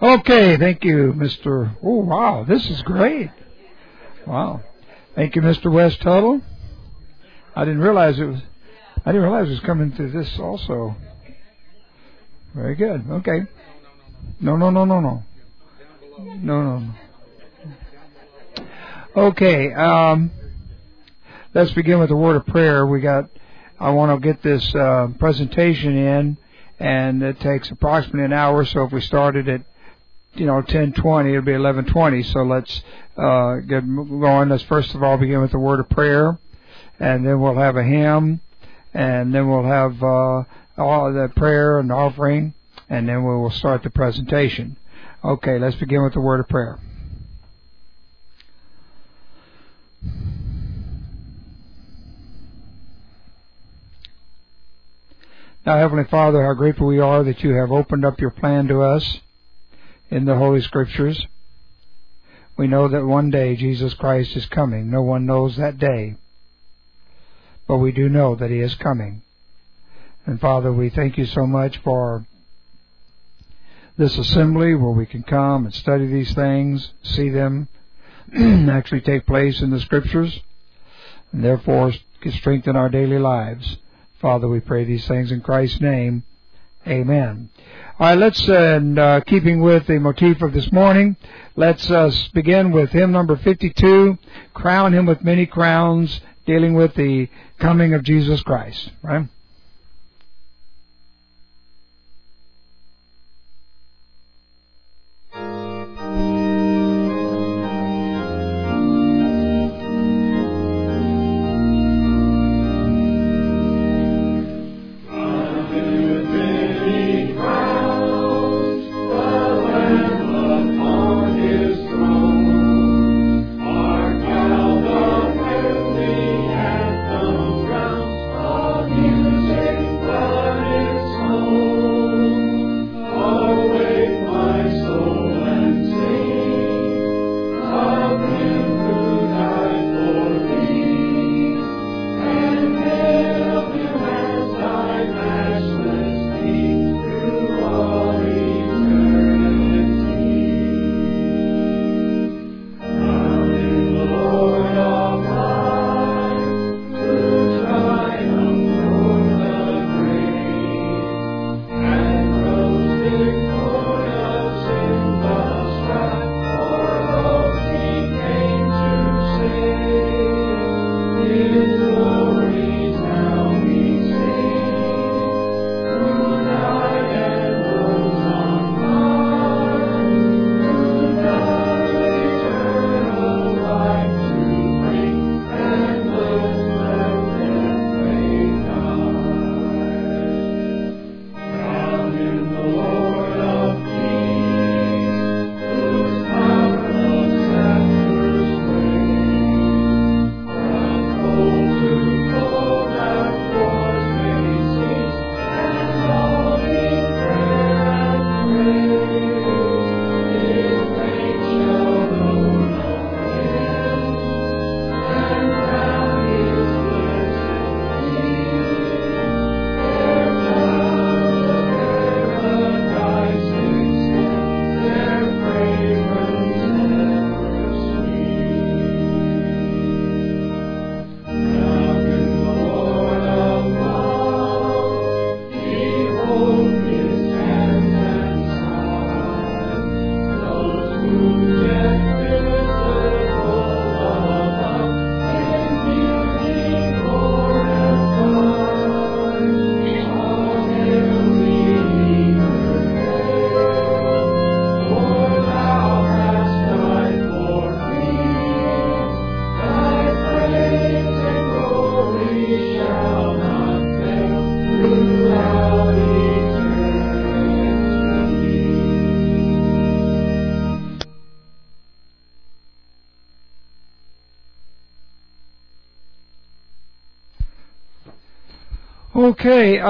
Okay, thank you, Mr. Oh, wow, this is great. Wow. Thank you, Mr. West Tuttle. I didn't realize it was coming through this also. Very good. Okay. No. Okay, let's begin with a word of prayer. I want to get this presentation in, and it takes approximately an hour, so if we started at 10:20, it'll be 11:20, so let's get going. Let's first of all begin with a word of prayer, and then we'll have a hymn, and then we'll have all the prayer and offering, and then we will start the presentation. Okay, let's begin with a word of prayer. Now, Heavenly Father, how grateful we are that you have opened up your plan to us in the Holy Scriptures. We know that one day Jesus Christ is coming. No one knows that day, but we do know that He is coming. And Father, we thank you so much for this assembly where we can come and study these things, see them actually take place in the Scriptures, and therefore strengthen our daily lives. Father, we pray these things in Christ's name. Amen. All right, let's, keeping with the motif of this morning, let's begin with hymn number 52, Crown Him with Many Crowns, dealing with the coming of Jesus Christ. Right? Okay,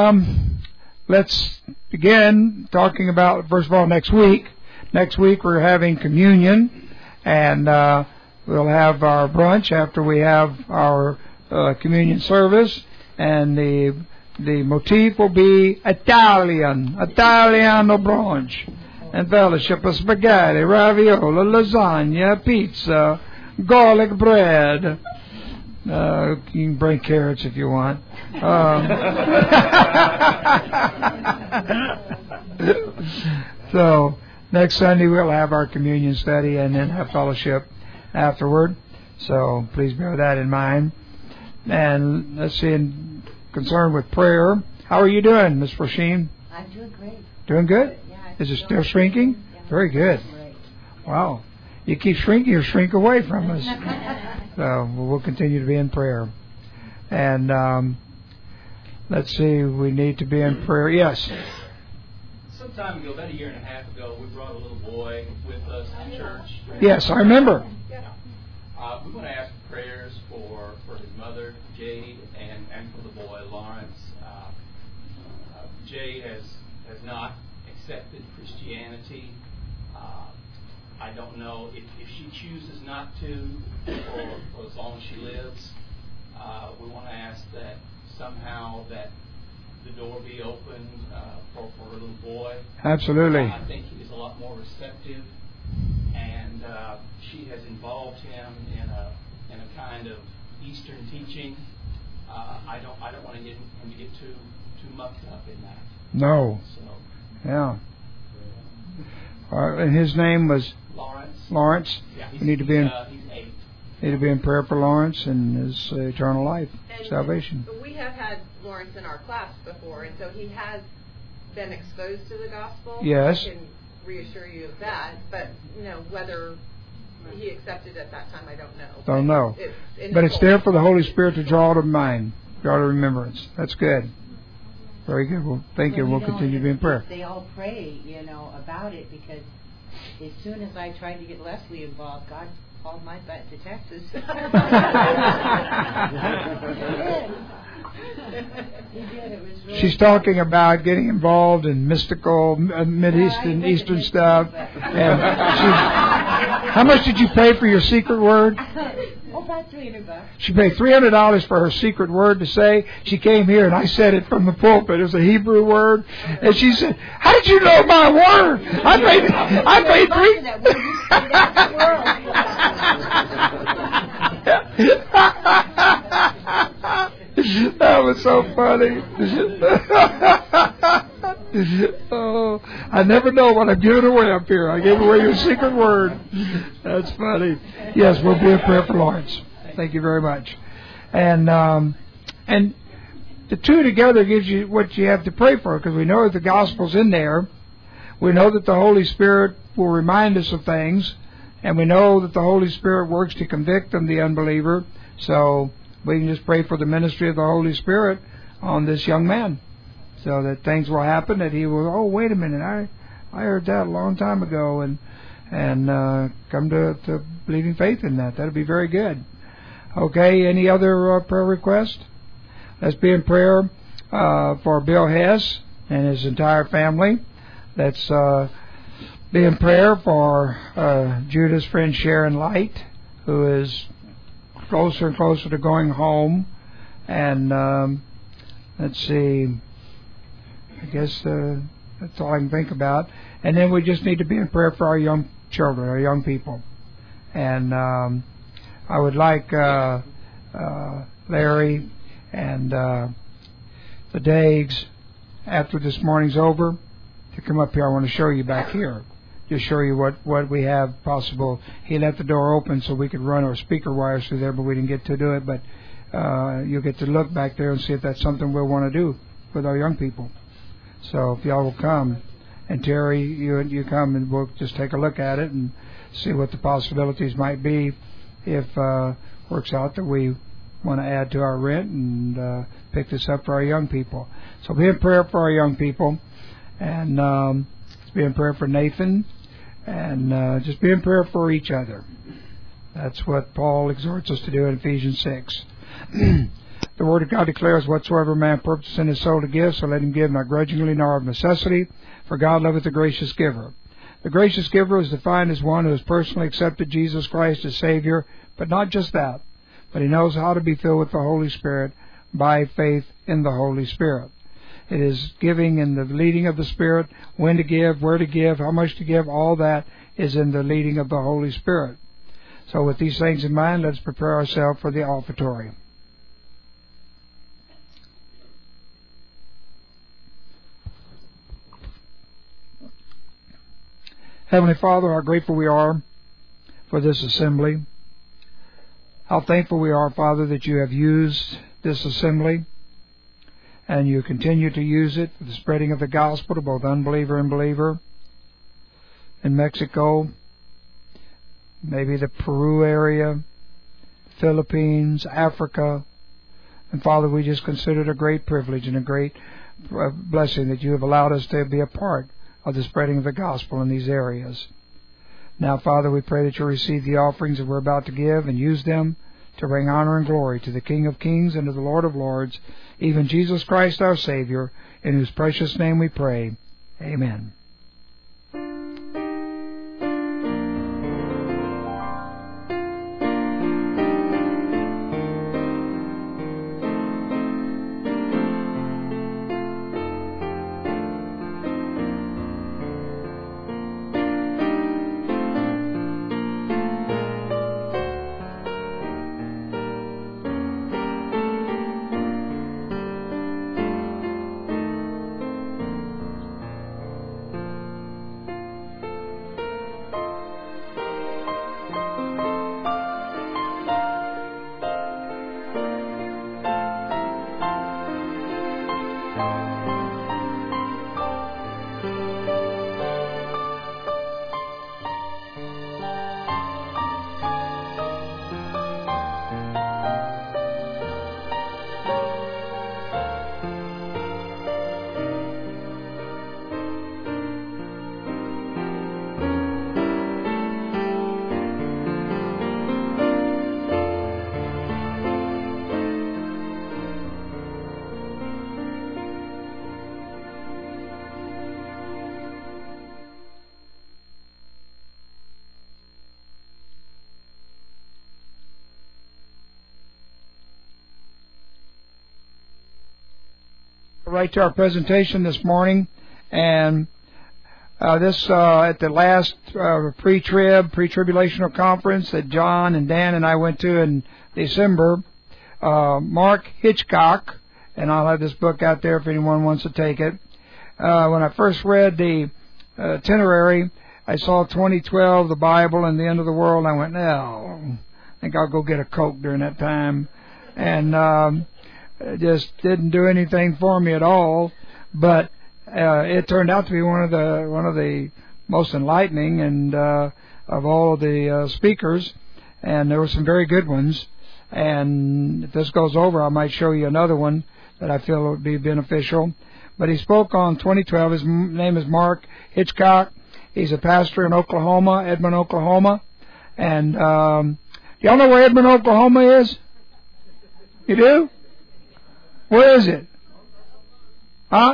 let's begin talking about, first of all, next week. Next week we're having communion, and we'll have our brunch after we have our communion service, and the motif will be Italiano brunch. and fellowship of spaghetti, ravioli, lasagna, pizza, garlic bread. You can bring carrots if you want. So next Sunday we'll have our communion study and then have fellowship afterward. So please bear that in mind. And let's see, in concern with prayer, how are you doing, Ms. Rasheen? I'm doing great. Doing good? Yeah. Is it still shrinking? Yeah. Very good. Great. Wow. You keep shrinking, you shrink away from us. So we'll continue to be in prayer. And let's see, we need to be in prayer. Yes. Some time ago, about a year and a half ago, we brought a little boy with us to church. Yes, I remember. We want to ask for prayers for his mother, Jade, and for the boy, Lawrence. Jade has not accepted Christianity. I don't know if she chooses not to for as long as she lives. We want to ask that somehow that the door be opened for a little boy. Absolutely. I think he is a lot more receptive, and she has involved him in a kind of Eastern teaching. I don't want to get him to get too mucked up in that. No. So. Yeah. And his name was Lawrence. Yeah, he's 8. Need to be in prayer for Lawrence and his eternal life, and salvation. We have had Lawrence in our class before, and so he has been exposed to the gospel. Yes. I can reassure you of that, but whether he accepted at that time, I don't know. Don't know. But it's there for the Holy Spirit to draw to mind, draw to remembrance. That's good. Very good. Well, thank you. We'll continue to be in prayer. They all pray, about it, because as soon as I tried to get Leslie involved, God called my butt to Texas. He did. It was really She's talking about getting involved in mystical, Eastern stuff. And how much did you pay for your secret word? About $300. She paid $300 for her secret word to say. She came here and I said it from the pulpit. It was a Hebrew word, and she said, "How did you know my word? I paid three." That was so funny. Oh, I never know what I'm giving away up here. I gave away your secret word. That's funny. Yes, we'll be in prayer for Lawrence. Thank you very much. And the two together gives you what you have to pray for, because we know that the gospel's in there. We know that the Holy Spirit will remind us of things, and we know that the Holy Spirit works to convict them, the unbeliever. So we can just pray for the ministry of the Holy Spirit on this young man, so that things will happen, that he will, oh, wait a minute, I heard that a long time ago, and come to believing faith in that. That'll be very good. Okay, any other prayer request? Let's be in prayer for Bill Hess and his entire family. Let's be in prayer for Judah's friend Sharon Light, who is closer and closer to going home. And let's see, I guess that's all I can think about. And then we just need to be in prayer for our young children, our young people. And I would like Larry and the Dags, after this morning's over, to come up here. I want to show you back here. Just show you what we have possible. He left the door open so we could run our speaker wires through there, but we didn't get to do it. But you'll get to look back there and see if that's something we'll want to do with our young people. So if y'all will come, and Terry, you come, and we'll just take a look at it and see what the possibilities might be if works out that we want to add to our rent and pick this up for our young people. So be in prayer for our young people, and be in prayer for Nathan, and just be in prayer for each other. That's what Paul exhorts us to do in Ephesians 6. The Word of God declares, whatsoever man purposes in his soul to give, so let him give, not grudgingly nor of necessity, for God loveth the gracious giver. The gracious giver is defined as one who has personally accepted Jesus Christ as Savior, but not just that, but he knows how to be filled with the Holy Spirit by faith in the Holy Spirit. It is giving in the leading of the Spirit, when to give, where to give, how much to give. All that is in the leading of the Holy Spirit. So with these things in mind, let's prepare ourselves for the offertory. Heavenly Father, how grateful we are for this assembly. How thankful we are, Father, that you have used this assembly and you continue to use it for the spreading of the gospel to both unbeliever and believer in Mexico, maybe the Peru area, Philippines, Africa. And Father, we just consider it a great privilege and a great blessing that you have allowed us to be a part of the spreading of the gospel in these areas. Now, Father, we pray that you'll receive the offerings that we're about to give and use them to bring honor and glory to the King of Kings and to the Lord of Lords, even Jesus Christ our Savior, in whose precious name we pray. Amen. Right to our presentation this morning, and this at the last pre-tribulational conference that John and Dan and I went to in December. Mark Hitchcock, and I'll have this book out there if anyone wants to take it. When I first read the itinerary, I saw 2012, the Bible, and the end of the world. And I went, no, I think I'll go get a Coke during that time, and it just didn't do anything for me at all. But it turned out to be one of the most enlightening and of all of the speakers, and there were some very good ones. And if this goes over, I might show you another one that I feel would be beneficial. But he spoke on 2012. His name is Mark Hitchcock. He's a pastor in Oklahoma, Edmond, Oklahoma. And y'all know where Edmond, Oklahoma is? You do? Where is it? Huh?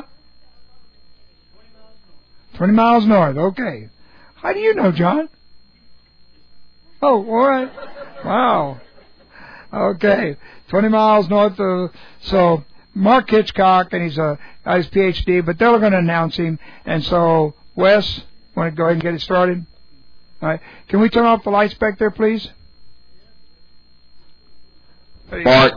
20 miles north. Okay. How do you know, John? Oh, all right. Wow. Okay. 20 miles north of... So, Mark Hitchcock, and he's got his PhD, but they're going to announce him. And so, Wes, want to go ahead and get it started? All right. Can we turn off the lights back there, please? Mark,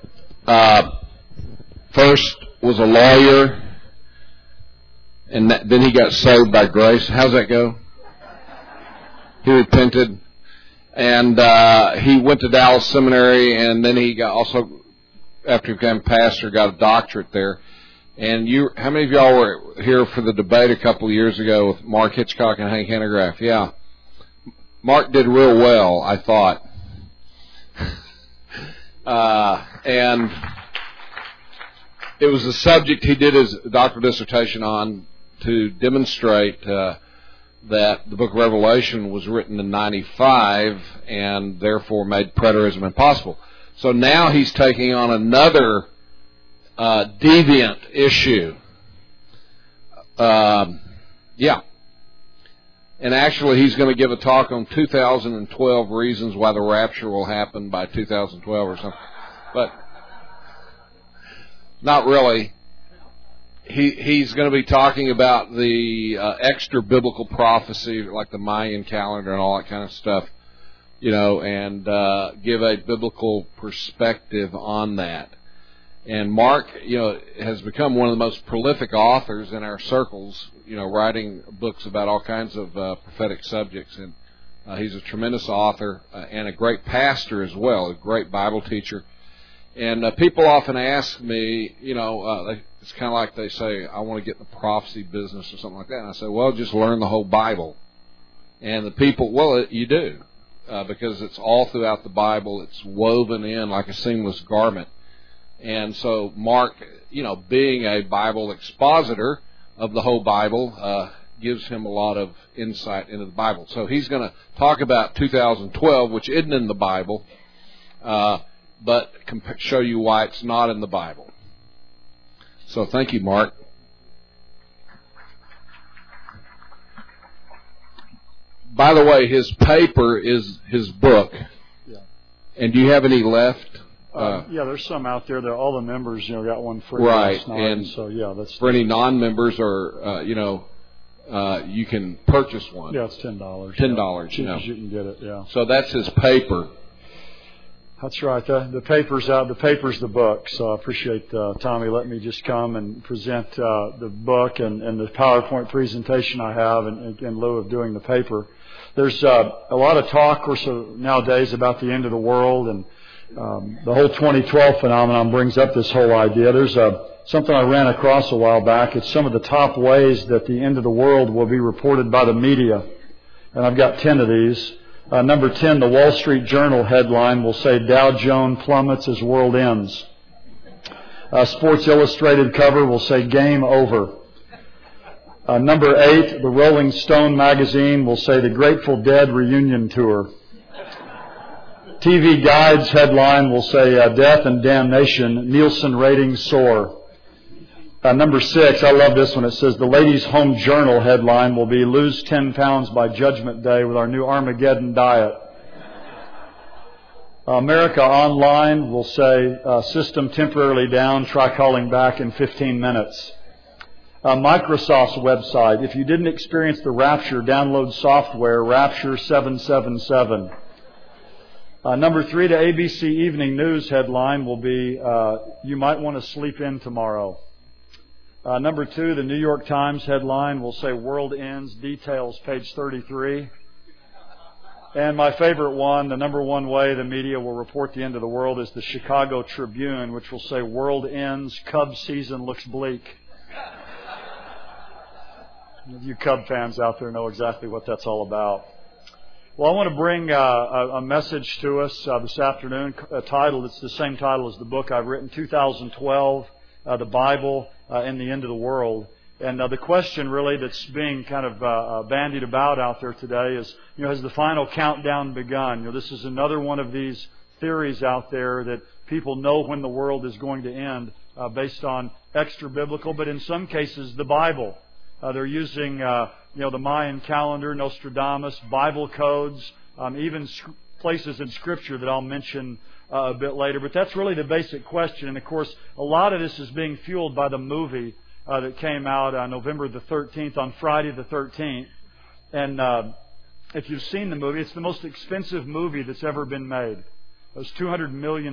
first was a lawyer, and then he got saved by grace. How's that go? He repented, and he went to Dallas Seminary, and then he got also, after he became pastor, got a doctorate there. And how many of y'all were here for the debate a couple of years ago with Mark Hitchcock and Hank Hanegraaff? Yeah. Mark did real well, I thought. And it was the subject he did his doctoral dissertation on to demonstrate that the book of Revelation was written in 95 and therefore made preterism impossible. So now he's taking on another deviant issue. Yeah. And actually he's going to give a talk on 2012 reasons why the rapture will happen by 2012 or something. But not really. he's going to be talking about the extra biblical prophecy, like the Mayan calendar and all that kind of stuff, and give a biblical perspective on that. And Mark, has become one of the most prolific authors in our circles, writing books about all kinds of prophetic subjects. And he's a tremendous author and a great pastor as well, a great Bible teacher. And people often ask me, it's kind of like they say, I want to get in the prophecy business or something like that. And I say, well, just learn the whole Bible. And the people, well, you do, because it's all throughout the Bible. It's woven in like a seamless garment. And so Mark, being a Bible expositor of the whole Bible, gives him a lot of insight into the Bible. So he's going to talk about 2012, which isn't in the Bible, but show you why it's not in the Bible. So thank you, Mark. By the way, his paper is his book. Yeah. And do you have any left? Yeah, there's some out there. All the members, got one free right. last night. And so yeah, that's for any non-members, or you can purchase one. Yeah, it's $10. $10. Cheap as you can get it. Yeah. So that's his paper. That's right. The paper's out. The paper's the book. So I appreciate Tommy letting me just come and present the book and the PowerPoint presentation I have in lieu of doing the paper. There's a lot of talk, of course, nowadays about the end of the world, and the whole 2012 phenomenon brings up this whole idea. There's something I ran across a while back. It's some of the top ways that the end of the world will be reported by the media. And I've got 10 of these. Number 10, the Wall Street Journal headline will say, Dow Jones plummets as world ends. Sports Illustrated cover will say, game over. Number 8, the Rolling Stone magazine will say, the Grateful Dead reunion tour. TV Guide's headline will say, death and damnation, Nielsen ratings soar. Number 6, I love this one. It says, the Ladies' Home Journal headline will be, lose 10 pounds by Judgment Day with our new Armageddon diet. America Online will say, system temporarily down, try calling back in 15 minutes. Microsoft's website, if you didn't experience the rapture, download software, Rapture 777. Number 3, the ABC Evening News headline will be, you might want to sleep in tomorrow. Number 2, the New York Times headline will say, world ends, details, page 33. And my favorite one, the number one way the media will report the end of the world, is the Chicago Tribune, which will say, world ends, Cubs season looks bleak. You Cub fans out there know exactly what that's all about. Well, I want to bring a message to us this afternoon, a title. It's the same title as the book I've written, 2012, the Bible and the End of the World. And the question really that's being kind of bandied about out there today is, has the final countdown begun? This is another one of these theories out there that people know when the world is going to end based on extra biblical, but in some cases the Bible. They're using, the Mayan calendar, Nostradamus, Bible codes, even places in Scripture that I'll mention a bit later. But that's really the basic question. And, of course, a lot of this is being fueled by the movie that came out on November the 13th, on Friday the 13th. And if you've seen the movie, it's the most expensive movie that's ever been made. It was $200 million.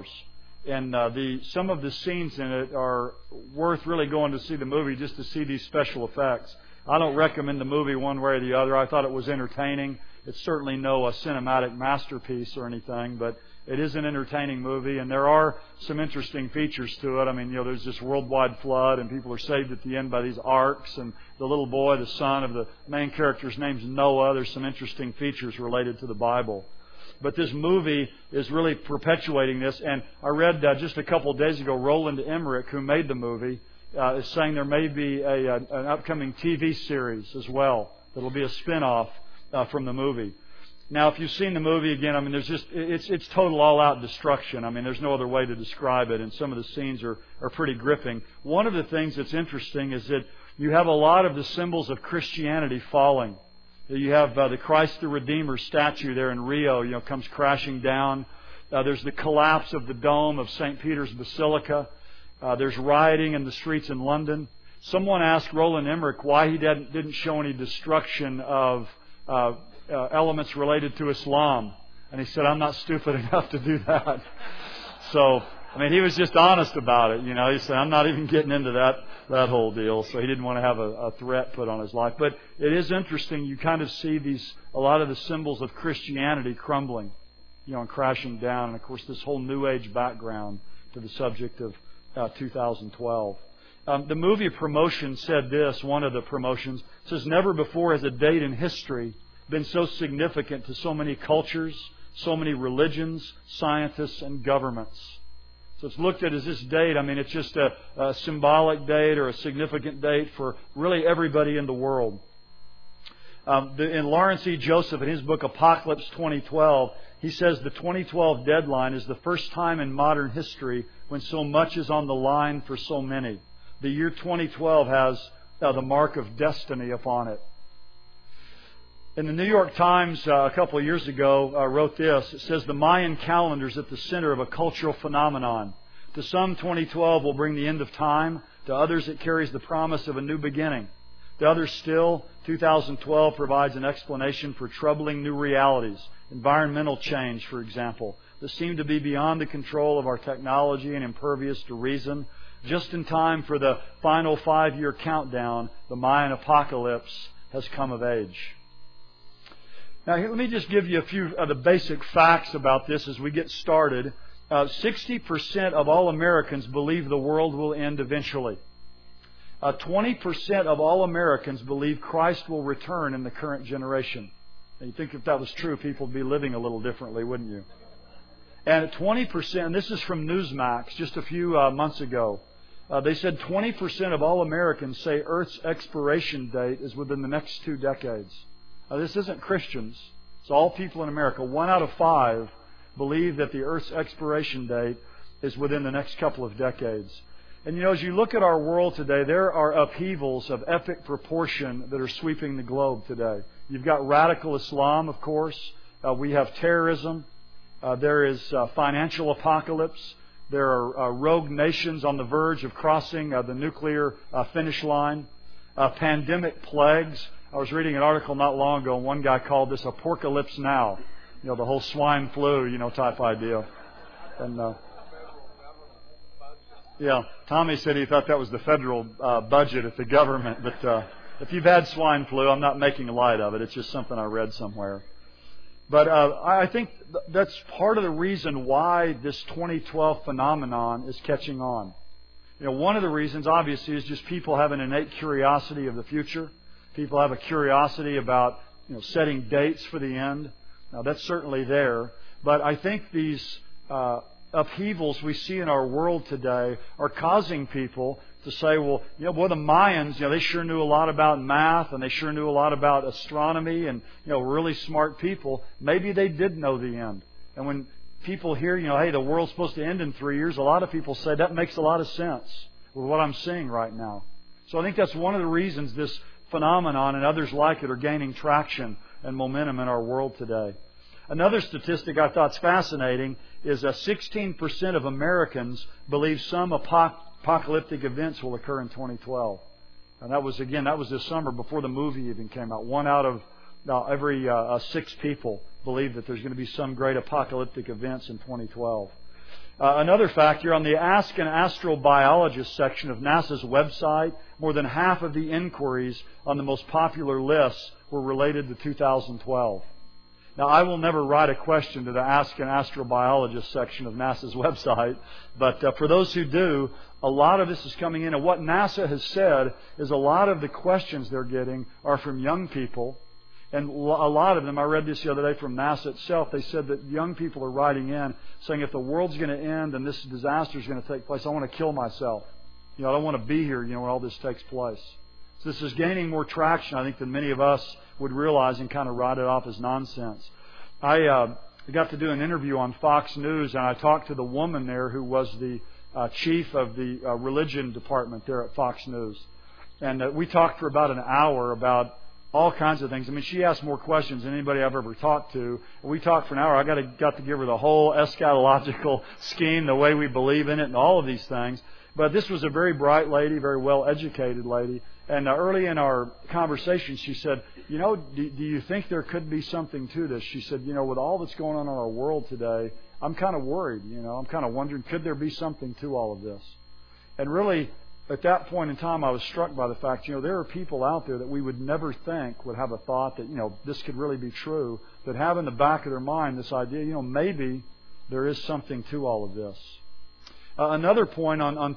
And some of the scenes in it are worth really going to see the movie just to see these special effects. I don't recommend the movie one way or the other. I thought it was entertaining. It's certainly no cinematic masterpiece or anything, but it is an entertaining movie, and there are some interesting features to it. I mean, there's this worldwide flood, and people are saved at the end by these arks, and the little boy, the son of the main character's name's Noah. There's some interesting features related to the Bible. But this movie is really perpetuating this. And I read just a couple of days ago, Roland Emmerich, who made the movie, is saying there may be an upcoming TV series as well that will be a spin-off from the movie. Now, if you've seen the movie, again, I mean, it's total all-out destruction. I mean, there's no other way to describe it, and some of the scenes are pretty gripping. One of the things that's interesting is that you have a lot of the symbols of Christianity falling. You have the Christ the Redeemer statue there in Rio, comes crashing down. There's the collapse of the dome of St. Peter's Basilica. There's rioting in the streets in London. Someone asked Roland Emmerich why he didn't show any destruction of elements related to Islam. And he said, I'm not stupid enough to do that. So, I mean, he was just honest about it. You know, he said, I'm not even getting into that whole deal. So he didn't want to have a threat put on his life. But it is interesting. You kind of see a lot of the symbols of Christianity crumbling, you know, and crashing down. And of course, this whole New Age background to the subject of 2012. The movie promotion said this, one of the promotions, says, never before has a date in history been so significant to so many cultures, so many religions, scientists, and governments. So it's looked at as this date. I mean, it's just a symbolic date or a significant date for really everybody in the world. In Lawrence E. Joseph, in his book Apocalypse 2012, he says the 2012 deadline is the first time in modern history when so much is on the line for so many. The year 2012 has the mark of destiny upon it. In the New York Times a couple of years ago wrote this. It says, the Mayan calendar is at the center of a cultural phenomenon. To some, 2012 will bring the end of time. To others, it carries the promise of a new beginning. To others still, 2012 provides an explanation for troubling new realities, environmental change, for example, that seem to be beyond the control of our technology and impervious to reason. Just in time for the final 5-year countdown, the Mayan apocalypse has come of age. Now, let me just give you a few of the basic facts about this as we get started. 60% of all Americans believe the world will end eventually. 20% of all Americans believe Christ will return in the current generation. And you think if that was true, people would be living a little differently, wouldn't you? And at 20%, and this is from Newsmax just a few months ago, they said 20% of all Americans say Earth's expiration date is within the next 2 decades. Now, this isn't Christians. It's all people in America. 1 out of 5 believe that the Earth's expiration date is within the next couple of decades. And, you know, as you look at our world today, there are upheavals of epic proportion that are sweeping the globe today. You've got radical Islam, of course. We have terrorism. There is financial apocalypse. There are rogue nations on the verge of crossing the nuclear finish line. Pandemic plagues. I was reading an article not long ago, and one guy called this apocalypse now. You know, the whole swine flu, you know, type idea. And yeah, Tommy said he thought that was the federal budget at the government. But if you've had swine flu, I'm not making light of it. It's just something I read somewhere. But I think that's part of the reason why this 2012 phenomenon is catching on. You know, one of the reasons, obviously, is just people have an innate curiosity of the future. People have a curiosity about, you know, setting dates for the end. Now, that's certainly there. But I think these upheavals we see in our world today are causing people to say, well, you know, boy, the Mayans, you know, they sure knew a lot about math and they sure knew a lot about astronomy and, you know, really smart people. Maybe they did know the end. And when people hear, you know, hey, the world's supposed to end in 3 years, a lot of people say that makes a lot of sense with what I'm seeing right now. So I think that's one of the reasons this phenomenon and others like it are gaining traction and momentum in our world today. Another statistic I thought is fascinating is that 16% of Americans believe some apocalyptic events will occur in 2012. And that was this summer before the movie even came out. 1 out of every 6 people believe that there's going to be some great apocalyptic events in 2012. Another fact here, on the Ask an Astrobiologist section of NASA's website, more than half of the inquiries on the most popular lists were related to 2012. Now, I will never write a question to the Ask an Astrobiologist section of NASA's website, but for those who do, a lot of this is coming in. And what NASA has said is a lot of the questions they're getting are from young people. And a lot of them, I read this the other day from NASA itself, they said that young people are writing in saying if the world's going to end and this disaster is going to take place, I want to kill myself. You know, I don't want to be here, you know, when all this takes place. So this is gaining more traction, I think, than many of us would realize and kind of write it off as nonsense. I got to do an interview on Fox News, and I talked to the woman there who was the chief of the religion department there at Fox News. And we talked for about an hour about all kinds of things. I mean, she asked more questions than anybody I've ever talked to. We talked for an hour. I got to give her the whole eschatological scheme, the way we believe in it, and all of these things. But this was a very bright lady, very well-educated lady. And early in our conversation, she said, you know, do you think there could be something to this? She said, you know, with all that's going on in our world today, I'm kind of worried, you know. I'm kind of wondering, could there be something to all of this? And really, at that point in time, I was struck by the fact, you know, there are people out there that we would never think would have a thought that, you know, this could really be true, that have in the back of their mind this idea, you know, maybe there is something to all of this. Another point on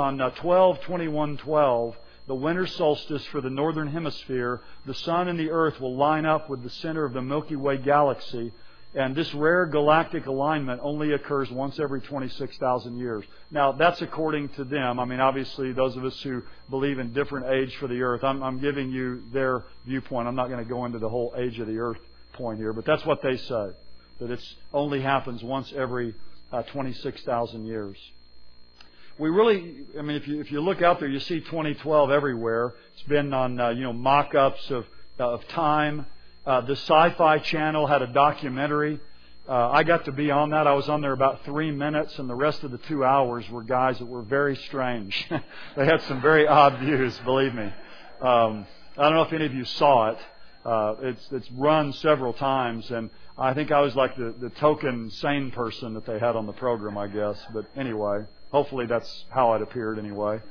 12/21/12, the winter solstice for the northern hemisphere, the sun and the earth will line up with the center of the Milky Way galaxy. And this rare galactic alignment only occurs once every 26,000 years. Now, that's according to them. I mean, obviously, those of us who believe in different age for the earth, I'm giving you their viewpoint. I'm not going to go into the whole age of the earth point here, but that's what they say, that it only happens once every 26,000 years. We really, I mean, if you look out there, you see 2012 everywhere. It's been on, mock-ups of time. The Sci-Fi Channel had a documentary. I got to be on that. I was on there about 3 minutes, and the rest of the 2 hours were guys that were very strange. They had some very odd views, believe me. I don't know if any of you saw it. It's run several times, and I think I was like the token sane person that they had on the program, I guess. But anyway, hopefully that's how it appeared anyway.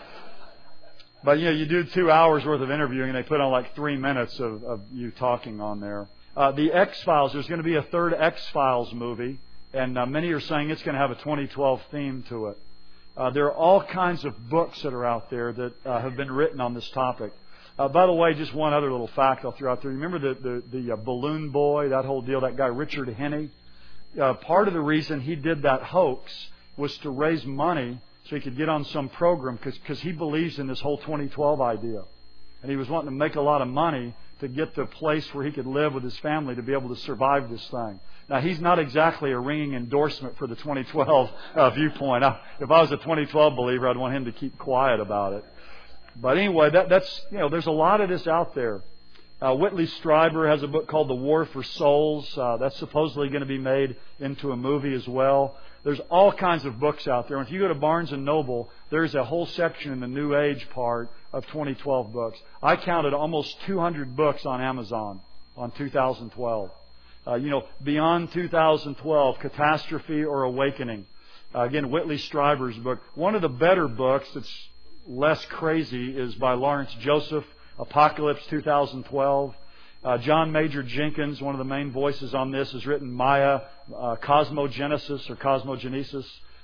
But, you know, you do 2 hours worth of interviewing and they put on like 3 minutes of you talking on there. The X-Files, there's going to be a third X-Files movie, and many are saying it's going to have a 2012 theme to it. There are all kinds of books that are out there that have been written on this topic. By the way, just one other little fact I'll throw out there. Remember the balloon boy, that whole deal, that guy Richard Henney? Part of the reason he did that hoax was to raise money so he could get on some program because he believes in this whole 2012 idea. And he was wanting to make a lot of money to get to a place where he could live with his family to be able to survive this thing. Now, he's not exactly a ringing endorsement for the 2012 viewpoint. If I was a 2012 believer, I'd want him to keep quiet about it. But anyway, that's, you know, there's a lot of this out there. Whitley Strieber has a book called The War for Souls. That's supposedly going to be made into a movie as well. There's all kinds of books out there. And if you go to Barnes & Noble, there's a whole section in the New Age part of 2012 books. I counted almost 200 books on Amazon on 2012. Beyond 2012, Catastrophe or Awakening. Again, Whitley Strieber's book. One of the better books that's less crazy is by Lawrence Joseph, Apocalypse 2012. John Major Jenkins, one of the main voices on this, has written Maya, Cosmogenesis or Cosmogenesis,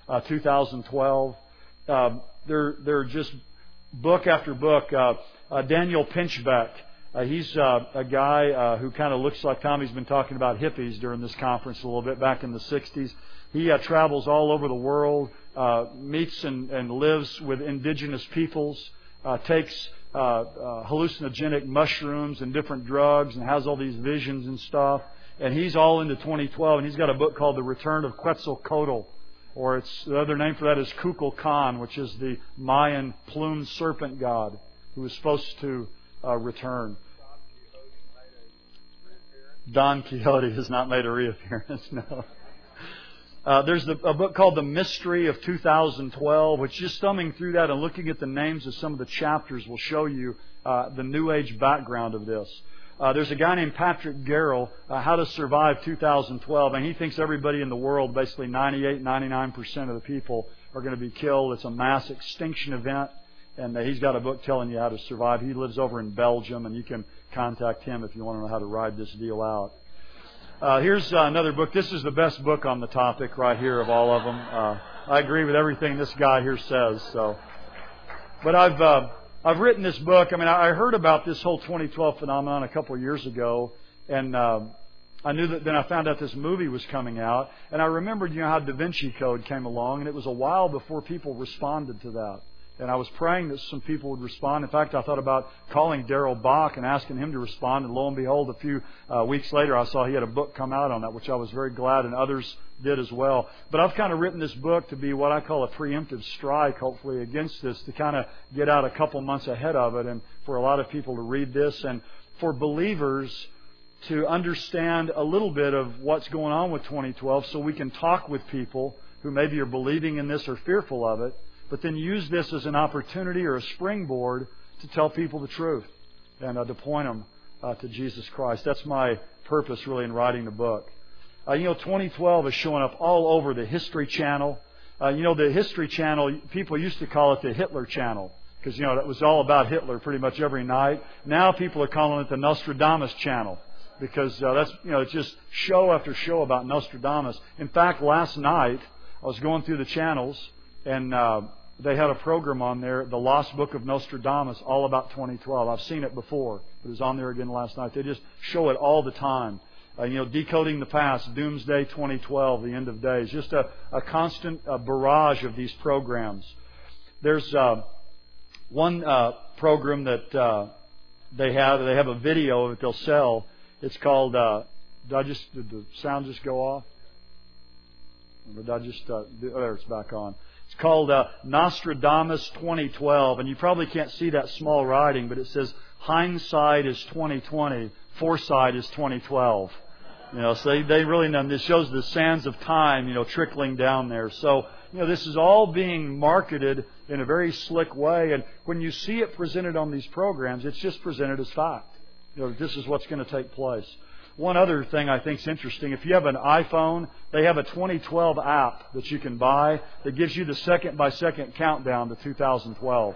2012. They're just book after book. Daniel Pinchbeck, he's a guy who kind of looks like Tommy's been talking about hippies during this conference a little bit back in the 60s. He travels all over the world, meets and lives with indigenous peoples, takes hallucinogenic mushrooms and different drugs and has all these visions and stuff. And he's all into 2012, and he's got a book called The Return of Quetzalcoatl, or the other name for that is Kukulkan, which is the Mayan plumed serpent god who is supposed to return. Don Quixote has not made a reappearance, no. There's a book called The Mystery of 2012, which just thumbing through that and looking at the names of some of the chapters will show you the New Age background of this. There's a guy named Patrick Garrell, How to Survive 2012, and he thinks everybody in the world, basically 99% of the people, are going to be killed. It's a mass extinction event, and he's got a book telling you how to survive. He lives over in Belgium, and you can contact him if you want to know how to ride this deal out. Here's another book. This is the best book on the topic right here of all of them. I agree with everything this guy here says. But I've written this book. I mean, I heard about this whole 2012 phenomenon a couple of years ago, and I knew that. Then I found out this movie was coming out, and I remembered, how Da Vinci Code came along, and it was a while before people responded to that. And I was praying that some people would respond. In fact, I thought about calling Darrell Bach and asking him to respond. And lo and behold, a few weeks later, I saw he had a book come out on that, which I was very glad, and others did as well. But I've kind of written this book to be what I call a preemptive strike, hopefully, against this, to kind of get out a couple months ahead of it, and for a lot of people to read this, and for believers to understand a little bit of what's going on with 2012 so we can talk with people who maybe are believing in this or fearful of it, but then use this as an opportunity or a springboard to tell people the truth and to point them to Jesus Christ. That's my purpose really in writing the book. 2012 is showing up all over the History Channel. The History Channel, people used to call it the Hitler Channel because, it was all about Hitler pretty much every night. Now people are calling it the Nostradamus Channel because that's, it's just show after show about Nostradamus. In fact, last night I was going through the channels and they had a program on there, The Lost Book of Nostradamus, all about 2012. I've seen it before, but it was on there again last night. They just show it all the time. Decoding the Past, Doomsday 2012, The End of Days. Just a constant barrage of these programs. There's one program that they have a video that they'll sell. It's called, did the sound just go off? Or did I just, there it's back on. It's called Nostradamus 2012, and you probably can't see that small writing, but it says hindsight is 2020, foresight is 2012. So they really know. This shows the sands of time, trickling down there. So, this is all being marketed in a very slick way, and when you see it presented on these programs, it's just presented as fact. This is what's going to take place. One other thing I think is interesting, if you have an iPhone, they have a 2012 app that you can buy that gives you the second-by-second countdown to 2012.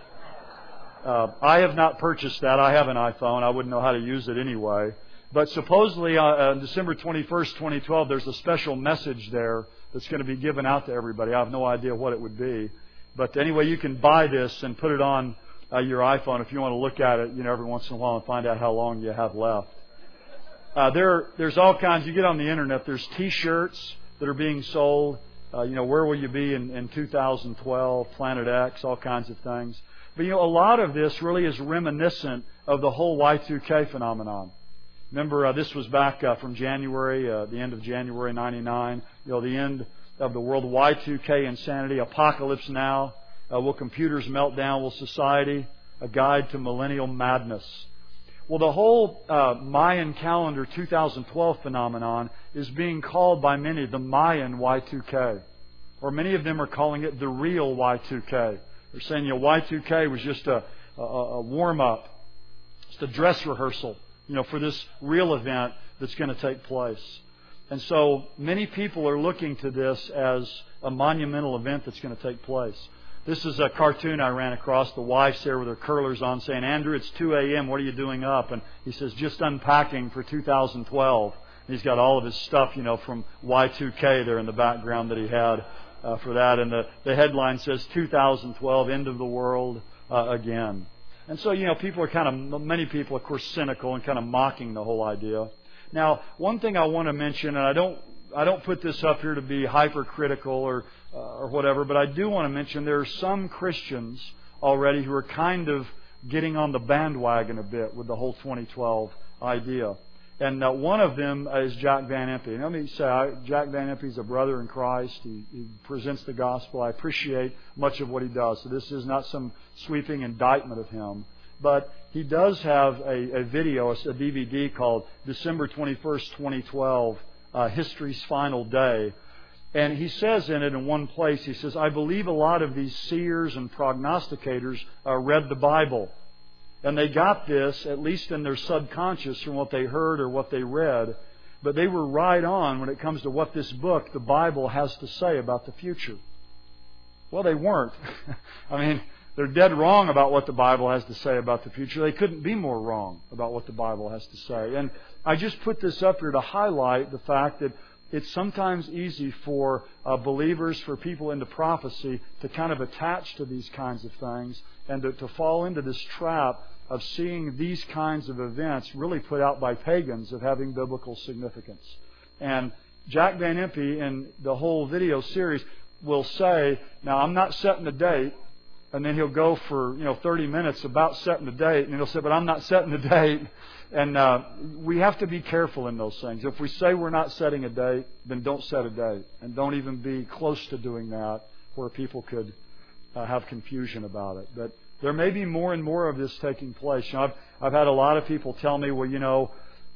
I have not purchased that. I have an iPhone. I wouldn't know how to use it anyway. But supposedly on December 21st, 2012, there's a special message there that's going to be given out to everybody. I have no idea what it would be. But anyway, you can buy this and put it on your iPhone if you want to look at it every once in a while and find out how long you have left. There's all kinds. You get on the internet. There's T-shirts that are being sold. Where will you be in 2012? Planet X, all kinds of things. But a lot of this really is reminiscent of the whole Y2K phenomenon. Remember, this was back from January, the end of January '99. The end of the world. Y2K insanity. Apocalypse Now. Will computers melt down? Will society? A guide to millennial madness. Well, the whole Mayan calendar 2012 phenomenon is being called by many the Mayan Y2K. Or many of them are calling it the real Y2K. They're saying, Y2K was just a warm-up, just a dress rehearsal, for this real event that's going to take place. And so many people are looking to this as a monumental event that's going to take place. This is a cartoon I ran across. The wife's there with her curlers on saying, Andrew, it's 2 a.m. What are you doing up? And he says, just unpacking for 2012. And he's got all of his stuff, from Y2K there in the background that he had for that. And the headline says, 2012, end of the world again. And so, people are many people, of course, cynical and kind of mocking the whole idea. Now, one thing I want to mention, and I don't put this up here to be hypercritical or whatever, but I do want to mention there are some Christians already who are kind of getting on the bandwagon a bit with the whole 2012 idea. And one of them is Jack Van Impe. And let me say, Jack Van Impe is a brother in Christ. He presents the gospel. I appreciate much of what he does. So this is not some sweeping indictment of him. But he does have a video, a DVD called December 21st, 2012, History's Final Day. And he says in it in one place, he says, I believe a lot of these seers and prognosticators read the Bible. And they got this, at least in their subconscious, from what they heard or what they read. But they were right on when it comes to what this book, the Bible, has to say about the future. Well, they weren't. They're dead wrong about what the Bible has to say about the future. They couldn't be more wrong about what the Bible has to say. And I just put this up here to highlight the fact that it's sometimes easy for believers, for people into prophecy, to kind of attach to these kinds of things and to fall into this trap of seeing these kinds of events really put out by pagans of having biblical significance. And Jack Van Impe in the whole video series will say, now I'm not setting a date, and then he'll go for 30 minutes about setting the date, and he'll say, but I'm not setting the date. And we have to be careful in those things. If we say we're not setting a date, then don't set a date. And don't even be close to doing that where people could have confusion about it. But there may be more and more of this taking place. I've had a lot of people tell me, well,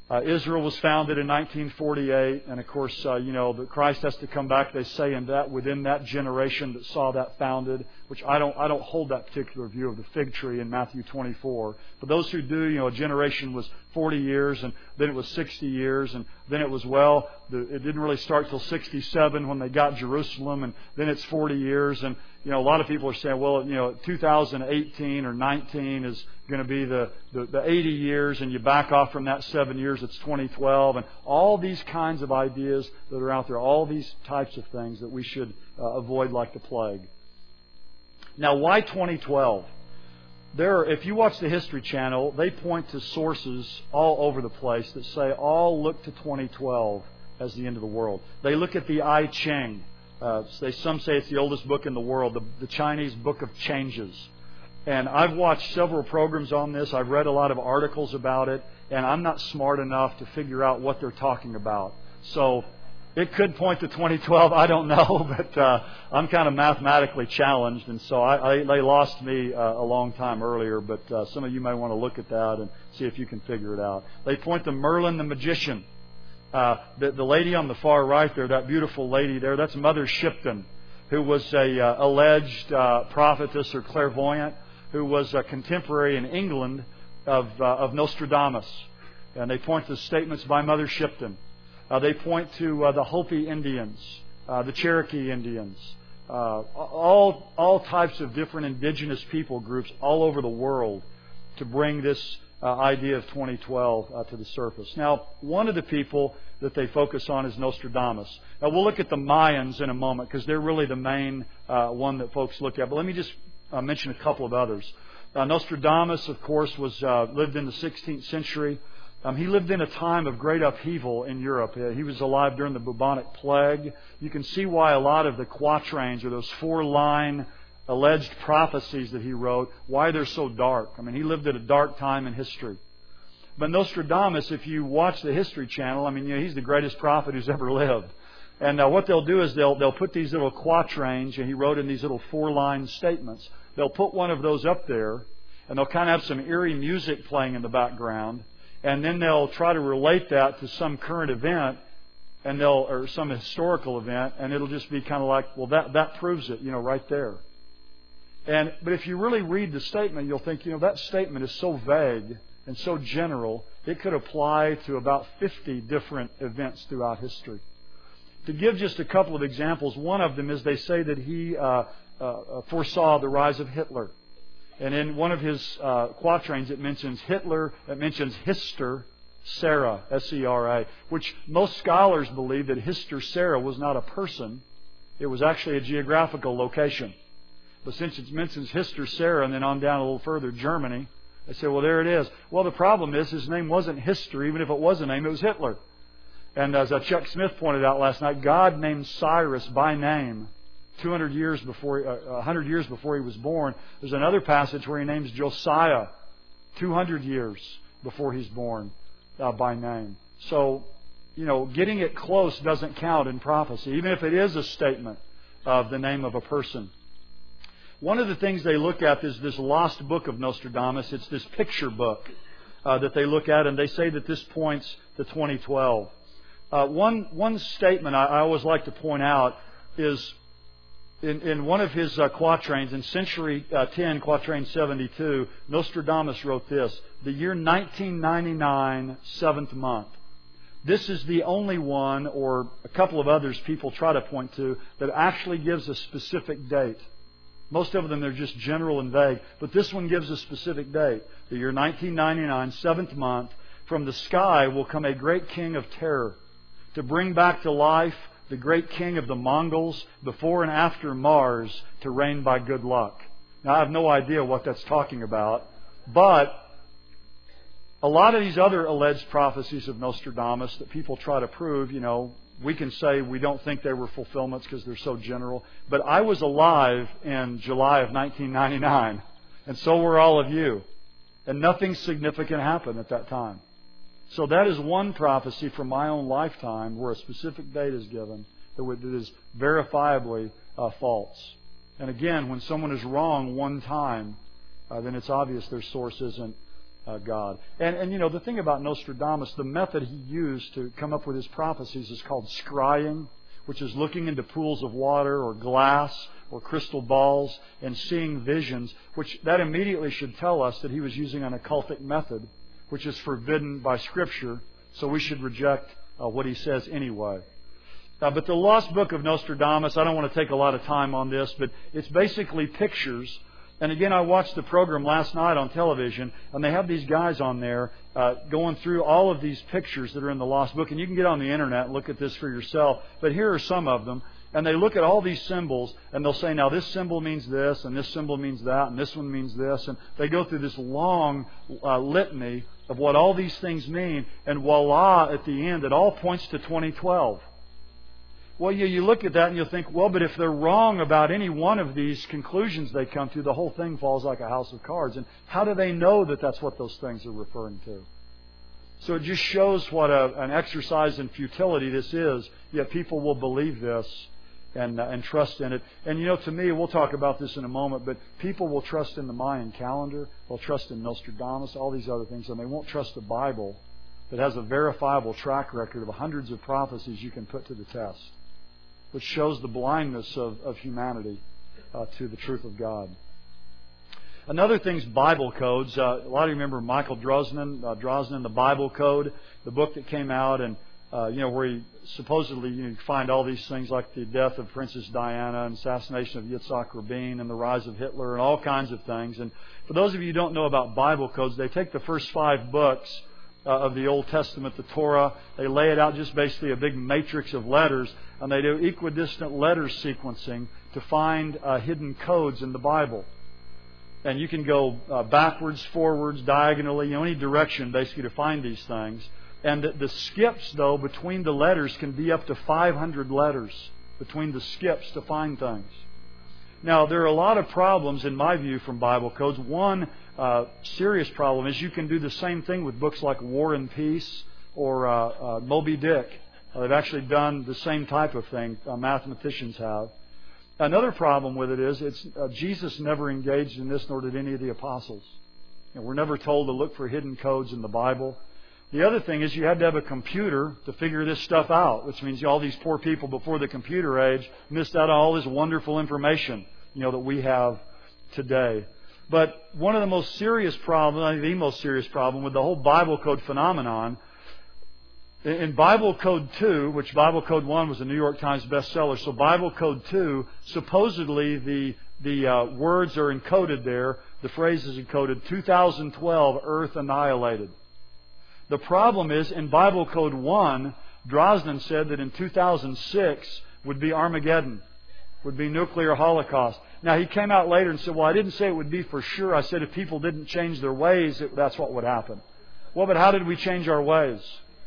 Israel was founded in 1948, and of course, that Christ has to come back. They say within that generation that saw that founded, which I don't hold that particular view of the fig tree in Matthew 24. But those who do, a generation was 40 years, and then it was 60 years, and then it was it didn't really start till 67 when they got Jerusalem, and then it's 40 years, and a lot of people are saying, 2018 or 19 is going to be the 80 years, and you back off from that 7 years, it's 2012, and all these kinds of ideas that are out there, all these types of things that we should avoid like the plague. Now, why 2012? If you watch the History Channel, they point to sources all over the place that say all look to 2012 as the end of the world. They look at the I Ching. Some say it's the oldest book in the world, the Chinese Book of Changes. And I've watched several programs on this. I've read a lot of articles about it, and I'm not smart enough to figure out what they're talking about. So it could point to 2012. I don't know, but I'm kind of mathematically challenged, and so they lost me a long time earlier. But some of you may want to look at that and see if you can figure it out. They point to Merlin the magician. The lady on the far right there, that beautiful lady there, that's Mother Shipton, who was a alleged prophetess or clairvoyant, who was a contemporary in England of Nostradamus. And they point to statements by Mother Shipton. They point to the Hopi Indians, the Cherokee Indians, all types of different indigenous people groups all over the world to bring this idea of 2012 to the surface. Now, one of the people that they focus on is Nostradamus. Now, we'll look at the Mayans in a moment because they're really the main one that folks look at. But let me just mention a couple of others. Nostradamus, of course, lived in the 16th century. He lived in a time of great upheaval in Europe. He was alive during the bubonic plague. You can see why a lot of the quatrains, or those 4-line alleged prophecies that he wrote, why they're so dark. I mean, he lived at a dark time in history. But Nostradamus, if you watch the History Channel, he's the greatest prophet who's ever lived. And what they'll do is they'll put these little quatrains, and he wrote in these little 4-line statements. They'll put one of those up there, and they'll kind of have some eerie music playing in the background. And then they'll try to relate that to some current event, or some historical event, and it'll just be kind of like, well, that proves it, right there. But if you really read the statement, you'll think, that statement is so vague and so general, it could apply to about 50 different events throughout history. To give just a couple of examples, one of them is they say that he foresaw the rise of Hitler. And in one of his quatrains, it mentions Hitler, it mentions Hister Sarah, S-E-R-A, which most scholars believe that Hister Sarah was not a person, it was actually a geographical location. But since it mentions Hister Sarah and then on down a little further, Germany, they say, well, there it is. Well, the problem is his name wasn't Hister. Even if it was a name, it was Hitler. And as Chuck Smith pointed out last night, God named Cyrus by name 100 years before he was born. There's another passage where he names Josiah 200 years before he's born by name. So, getting it close doesn't count in prophecy, even if it is a statement of the name of a person. One of the things they look at is this lost book of Nostradamus. It's this picture book that they look at, and they say that this points to 2012. One statement I always like to point out is in one of his quatrains, in Century 10, Quatrain 72, Nostradamus wrote this: the year 1999, 7th month. This is the only one, or a couple of others people try to point to, that actually gives a specific date. Most of them, they're just general and vague. But this one gives a specific date. The year 1999, 7th month. From the sky will come a great king of terror to bring back to life the great king of the Mongols, before and after Mars, to reign by good luck. Now, I have no idea what that's talking about. But a lot of these other alleged prophecies of Nostradamus that people try to prove, we can say we don't think they were fulfillments because they're so general. But I was alive in July of 1999, and so were all of you. And nothing significant happened at that time. So that is one prophecy from my own lifetime where a specific date is given that is verifiably false. And again, when someone is wrong one time, then it's obvious their source isn't God. And you know, the thing about Nostradamus, the method he used to come up with his prophecies is called scrying, which is looking into pools of water or glass or crystal balls and seeing visions, which that immediately should tell us that he was using an occultic method, which is forbidden by Scripture, so we should reject what he says anyway. But the Lost Book of Nostradamus, I don't want to take a lot of time on this, but it's basically pictures. And again, I watched the program last night on television, and they have these guys on there going through all of these pictures that are in the Lost Book. And you can get on the internet and look at this for yourself. But here are some of them. And they look at all these symbols, and they'll say, now this symbol means this, and this symbol means that, and this one means this. And they go through this long litany of what all these things mean. And voila, at the end, it all points to 2012. Well, you look at that and you'll think, well, but if they're wrong about any one of these conclusions they come to, the whole thing falls like a house of cards. And how do they know that that's what those things are referring to? So it just shows what an exercise in futility this is, yet people will believe this and trust in it. And you know, to me, we'll talk about this in a moment, but people will trust in the Mayan calendar, they'll trust in Nostradamus, all these other things, and they won't trust the Bible that has a verifiable track record of hundreds of prophecies you can put to the test, which shows the blindness of humanity to the truth of God. Another thing is Bible codes. A lot of you remember Michael Drosnin, the Bible Code, the book that came out, and where he supposedly you find all these things like the death of Princess Diana and assassination of Yitzhak Rabin and the rise of Hitler and all kinds of things. And for those of you who don't know about Bible codes, they take the first 5 books of the Old Testament, the Torah. They lay it out just basically a big matrix of letters, and they do equidistant letter sequencing to find hidden codes in the Bible. And you can go backwards, forwards, diagonally, any direction basically to find these things. And the skips, though, between the letters can be up to 500 letters between the skips to find things. Now, there are a lot of problems, in my view, from Bible codes. One serious problem is you can do the same thing with books like War and Peace or Moby Dick. They've actually done the same type of thing. Mathematicians have. Another problem with it is Jesus never engaged in this, nor did any of the apostles. We're never told to look for hidden codes in the Bible. The other thing is you had to have a computer to figure this stuff out, which means all these poor people before the computer age missed out on all this wonderful information, that we have today. But one of the most serious problems, I think the most serious problem with the whole Bible code phenomenon, in Bible Code 2, which Bible Code 1 was a New York Times bestseller, so Bible Code 2, supposedly the words are encoded there, the phrase is encoded, 2012, Earth annihilated. The problem is, in Bible Code 1, Drosnin said that in 2006 would be Armageddon, would be nuclear holocaust. Now, he came out later and said, well, I didn't say it would be for sure. I said if people didn't change their ways, that's what would happen. Well, but how did we change our ways?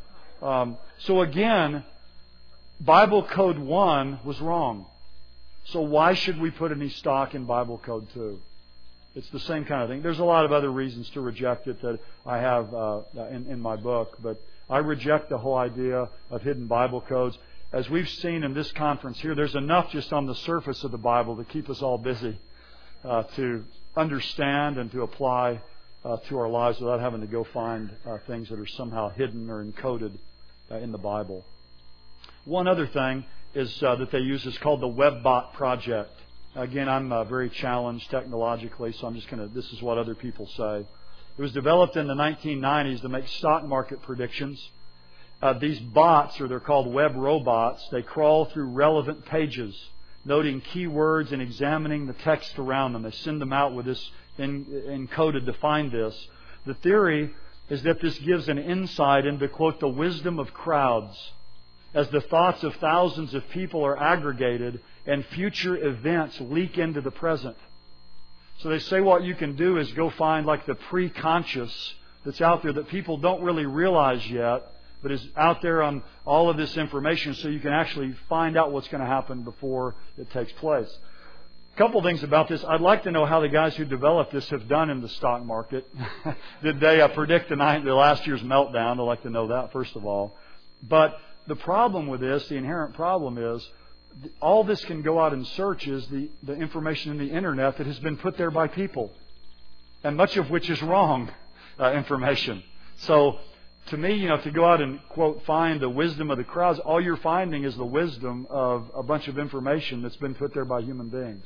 So again, Bible Code 1 was wrong. So why should we put any stock in Bible Code 2? It's the same kind of thing. There's a lot of other reasons to reject it that I have in my book, but I reject the whole idea of hidden Bible codes. As we've seen in this conference here, there's enough just on the surface of the Bible to keep us all busy to understand and to apply to our lives without having to go find things that are somehow hidden or encoded in the Bible. One other thing is that they use is called the WebBot Project. Again, I'm very challenged technologically, so I'm just going to, this is what other people say. It was developed in the 1990s to make stock market predictions. These bots, or they're called web robots, they crawl through relevant pages, noting keywords and examining the text around them. They send them out with this encoded to find this. The theory is that this gives an insight into, quote, the wisdom of crowds, as the thoughts of thousands of people are aggregated and future events leak into the present. So they say what you can do is go find like the pre-conscious that's out there that people don't really realize yet, but is out there on all of this information so you can actually find out what's going to happen before it takes place. A couple things about this. I'd like to know how the guys who developed this have done in the stock market. Did they predict the last year's meltdown? I'd like to know that, first of all. But the problem with this, the inherent problem is, all this can go out in search is the information in the internet that has been put there by people, and much of which is wrong. information. So, to me, to go out and, quote, find the wisdom of the crowds, all you're finding is the wisdom of a bunch of information that's been put there by human beings,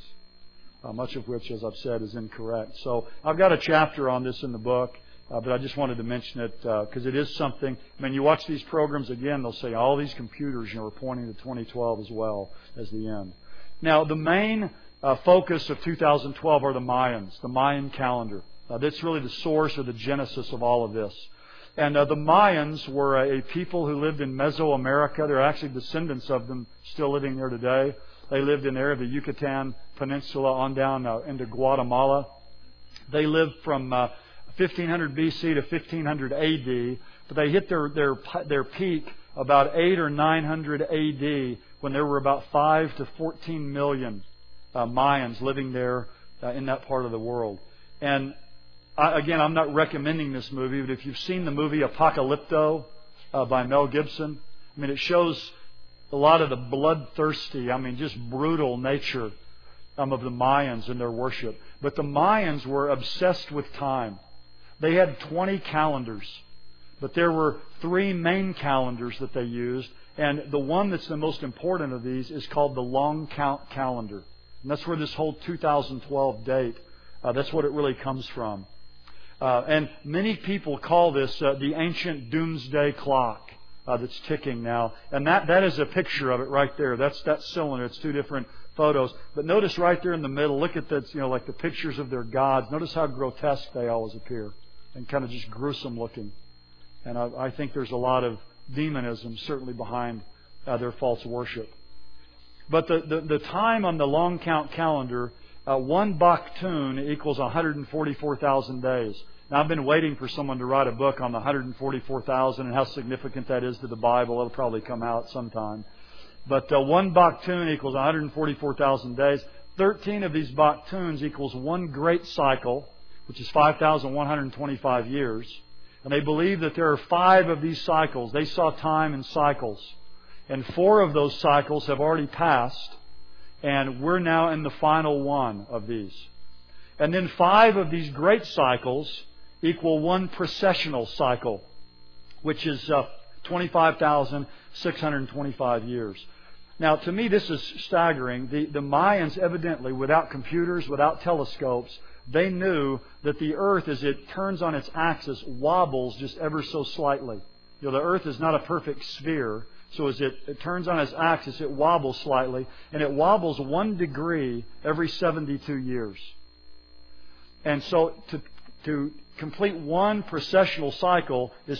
much of which, as I've said, is incorrect. So I've got a chapter on this in the book, but I just wanted to mention it because it is something. I mean, you watch these programs again, they'll say all these computers are pointing to 2012 as well as the end. Now, the main focus of 2012 are the Mayans, the Mayan calendar. That's really the source or the genesis of all of this. And the Mayans were a people who lived in Mesoamerica. There are actually descendants of them still living there today. They lived in the area of the Yucatan Peninsula on down into Guatemala. They lived from 1500 BC to 1500 AD, but they hit their peak about 8 or 900 AD when there were about 5 to 14 million Mayans living there in that part of the world. And again, I'm not recommending this movie, but if you've seen the movie Apocalypto by Mel Gibson, I mean, it shows a lot of the bloodthirsty, just brutal nature of the Mayans and their worship. But the Mayans were obsessed with time. They had 20 calendars, but there were 3 main calendars that they used, and the one that's the most important of these is called the Long Count calendar. And that's where this whole 2012 date, that's what it really comes from. And many people call this the ancient doomsday clock that's ticking now. And that is a picture of it right there. That's that cylinder. It's 2 different photos. But notice right there in the middle, look at that, like the pictures of their gods. Notice how grotesque they always appear and kind of just gruesome looking. And I think there's a lot of demonism certainly behind their false worship. But the time on the long count calendar, 1 Baktun equals 144,000 days. Now, I've been waiting for someone to write a book on the 144,000 and how significant that is to the Bible. It'll probably come out sometime. But 1 Baktun equals 144,000 days. 13 of these Baktuns equals 1 great cycle, which is 5,125 years. And they believe that there are 5 of these cycles. They saw time in cycles. And 4 of those cycles have already passed. And we're now in the final one of these. And then 5 of these great cycles equal 1 processional cycle, which is 25,625 years. Now, to me, this is staggering. The Mayans, evidently, without computers, without telescopes, they knew that the Earth, as it turns on its axis, wobbles just ever so slightly. The Earth is not a perfect sphere, so as it turns on its axis, it wobbles slightly, and it wobbles 1 degree every 72 years. And so to complete 1 processional cycle is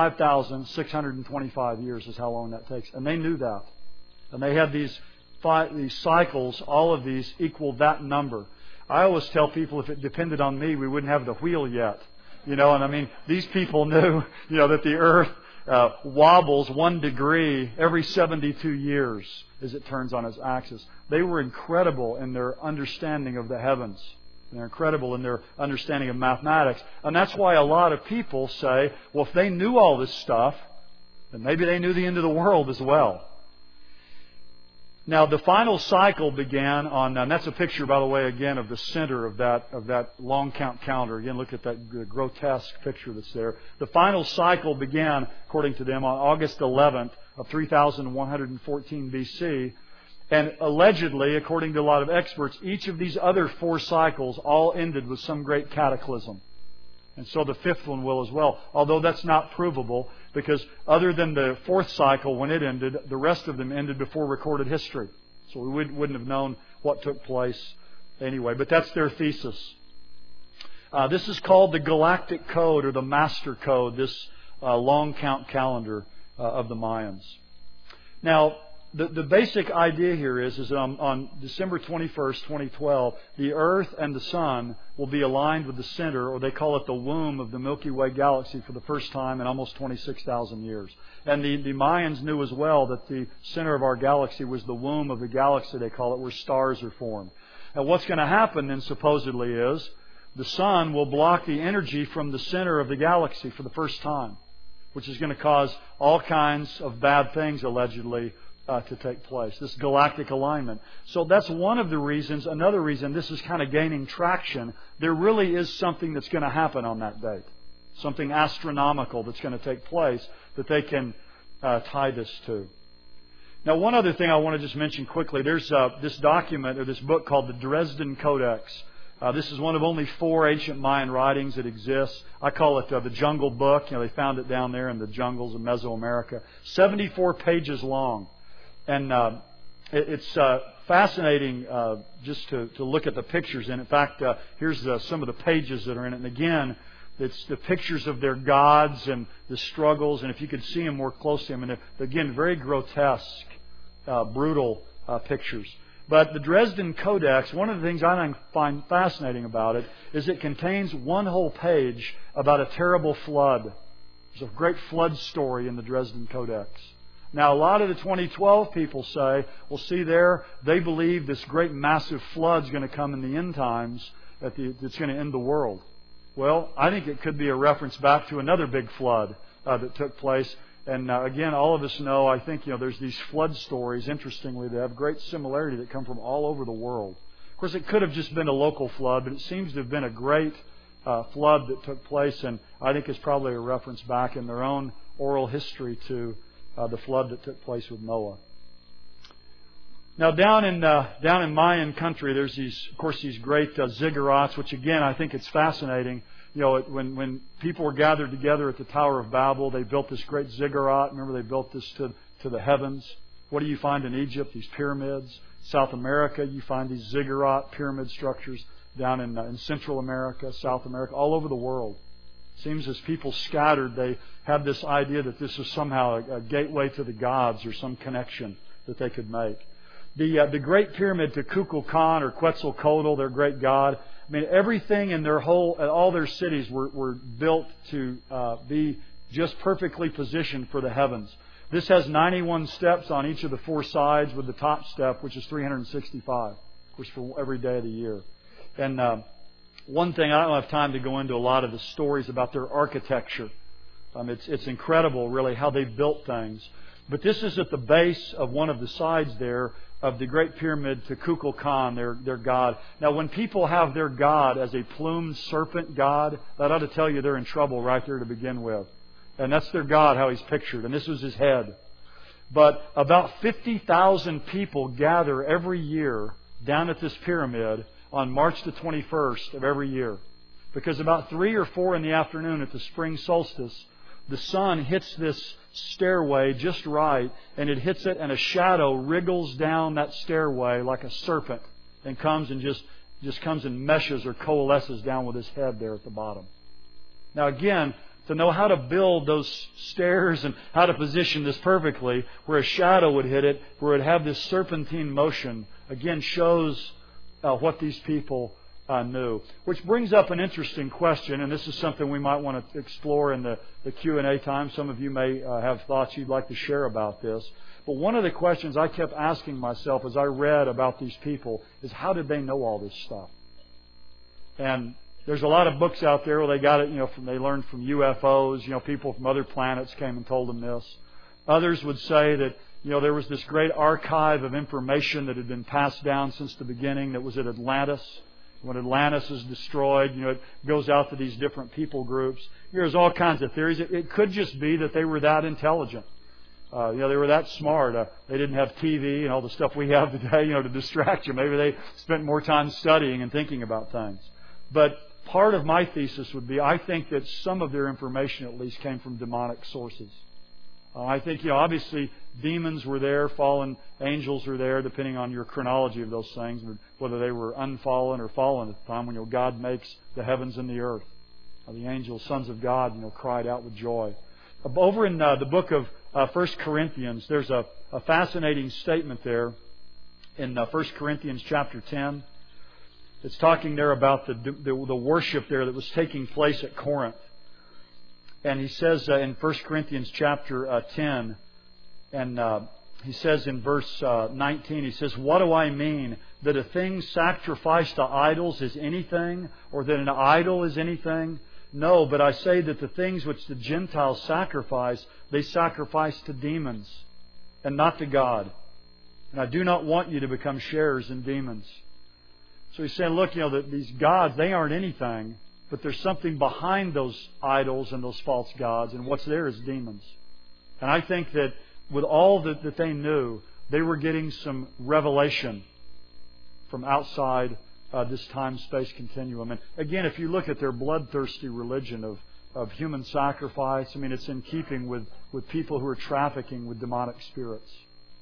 25,625 years is how long that takes. And they knew that. And they had these cycles, all of these equal that number. I always tell people if it depended on me, we wouldn't have the wheel yet. And these people knew, that the Earth wobbles 1 degree every 72 years as it turns on its axis. They were incredible in their understanding of the heavens. And they're incredible in their understanding of mathematics. And that's why a lot of people say, well, if they knew all this stuff, then maybe they knew the end of the world as well. Now, the final cycle began on, and that's a picture, by the way, again, of the center of that long count calendar. Again, look at that grotesque picture that's there. The final cycle began, according to them, on August 11th of 3114 BC. And allegedly, according to a lot of experts, each of these other 4 cycles all ended with some great cataclysm. And so the 5th one will as well. Although that's not provable, because other than the 4th cycle, when it ended, the rest of them ended before recorded history. So we wouldn't have known what took place anyway. But that's their thesis. This is called the Galactic Code or the Master Code, this long count calendar of the Mayans. Now, the basic idea here is that on December 21st, 2012, the Earth and the Sun will be aligned with the center, or they call it the womb of the Milky Way galaxy for the first time in almost 26,000 years. And the Mayans knew as well that the center of our galaxy was the womb of the galaxy, they call it, where stars are formed. And what's going to happen then supposedly is the Sun will block the energy from the center of the galaxy for the first time, which is going to cause all kinds of bad things, allegedly, to take place, this galactic alignment. So that's one of the reasons. Another reason this is kind of gaining traction. There really is something that's going to happen on that date. something astronomical that's going to take place that they can tie this to. Now, one other thing I want to just mention quickly. There's this document or this book called the Dresden Codex. This is one of only 4 ancient Mayan writings that exists. I call it the Jungle Book. They found it down there in the jungles of Mesoamerica. 74 pages long. And it's fascinating just to look at the pictures. And in fact, here's some of the pages that are in it. And again, it's the pictures of their gods and the struggles. And if you could see them more closely, I mean, again, very grotesque, brutal pictures. But the Dresden Codex, one of the things I find fascinating about it is it contains one whole page about a terrible flood. There's a great flood story in the Dresden Codex. Now, a lot of the 2012 people say, well, see there, they believe this great massive flood's going to come in the end times that's going to end the world. Well, I think it could be a reference back to another big flood that took place. And again, all of us know, I think, there's these flood stories, interestingly, that have great similarity that come from all over the world. Of course, it could have just been a local flood, but it seems to have been a great flood that took place, and I think it's probably a reference back in their own oral history to the flood that took place with Noah. Now, down in Mayan country, there's these great ziggurats, which again, I think it's fascinating. When people were gathered together at the Tower of Babel, they built this great ziggurat. Remember, they built this to the heavens. What do you find in Egypt? These pyramids. South America, you find these ziggurat pyramid structures. Down in Central America, South America, all over the world. It seems as people scattered, they have this idea that this is somehow a gateway to the gods or some connection that they could make. The Great Pyramid to Kukulkan or Quetzalcoatl, their great god. I mean, everything in all their cities were built to be just perfectly positioned for the heavens. This has 91 steps on each of the 4 sides, with the top step, which is 365, of course, for every day of the year. And one thing, I don't have time to go into a lot of the stories about their architecture. It's incredible, really, how they built things. But this is at the base of one of the sides there of the Great Pyramid to Kukulkan, their god. Now, when people have their god as a plumed serpent god, that ought to tell you they're in trouble right there to begin with. And that's their god, how he's pictured. And this was his head. But about 50,000 people gather every year down at this pyramid on March the 21st of every year. Because about 3 or 4 in the afternoon at the spring solstice, the sun hits this stairway just right, and it hits it, and a shadow wriggles down that stairway like a serpent and comes and just comes and meshes or coalesces down with his head there at the bottom. Now again, to know how to build those stairs and how to position this perfectly, where a shadow would hit it, where it would have this serpentine motion, again shows what these people knew. Which brings up an interesting question, and this is something we might want to explore in the Q&A time. Some of you may have thoughts you'd like to share about this. But one of the questions I kept asking myself as I read about these people is, how did they know all this stuff? And there's a lot of books out there where they got it, they learned from UFOs, people from other planets came and told them this. Others would say that, there was this great archive of information that had been passed down since the beginning that was at Atlantis. When Atlantis is destroyed, it goes out to these different people groups. There's all kinds of theories. It could just be that they were that intelligent. They were that smart. They didn't have TV and all the stuff we have today, to distract you. Maybe they spent more time studying and thinking about things. But part of my thesis would be, I think that some of their information at least came from demonic sources. I think, obviously demons were there, fallen angels were there, depending on your chronology of those things, whether they were unfallen or fallen at the time when God makes the heavens and the earth. The angels, sons of God, cried out with joy. Over in the book of 1 Corinthians, there's a fascinating statement there in 1 Corinthians chapter 10. It's talking there about the worship there that was taking place at Corinth. And he says in 1 Corinthians chapter 10, and he says in verse 19, he says, "What do I mean? That a thing sacrificed to idols is anything? Or that an idol is anything? No, but I say that the things which the Gentiles sacrifice, they sacrifice to demons, and not to God. And I do not want you to become sharers in demons." So he's saying, look, that these gods, they aren't anything. but there's something behind those idols and those false gods, and what's there is demons. And I think that with all that they knew, they were getting some revelation from outside this time-space continuum. And again, if you look at their bloodthirsty religion of human sacrifice, I mean, it's in keeping with people who are trafficking with demonic spirits.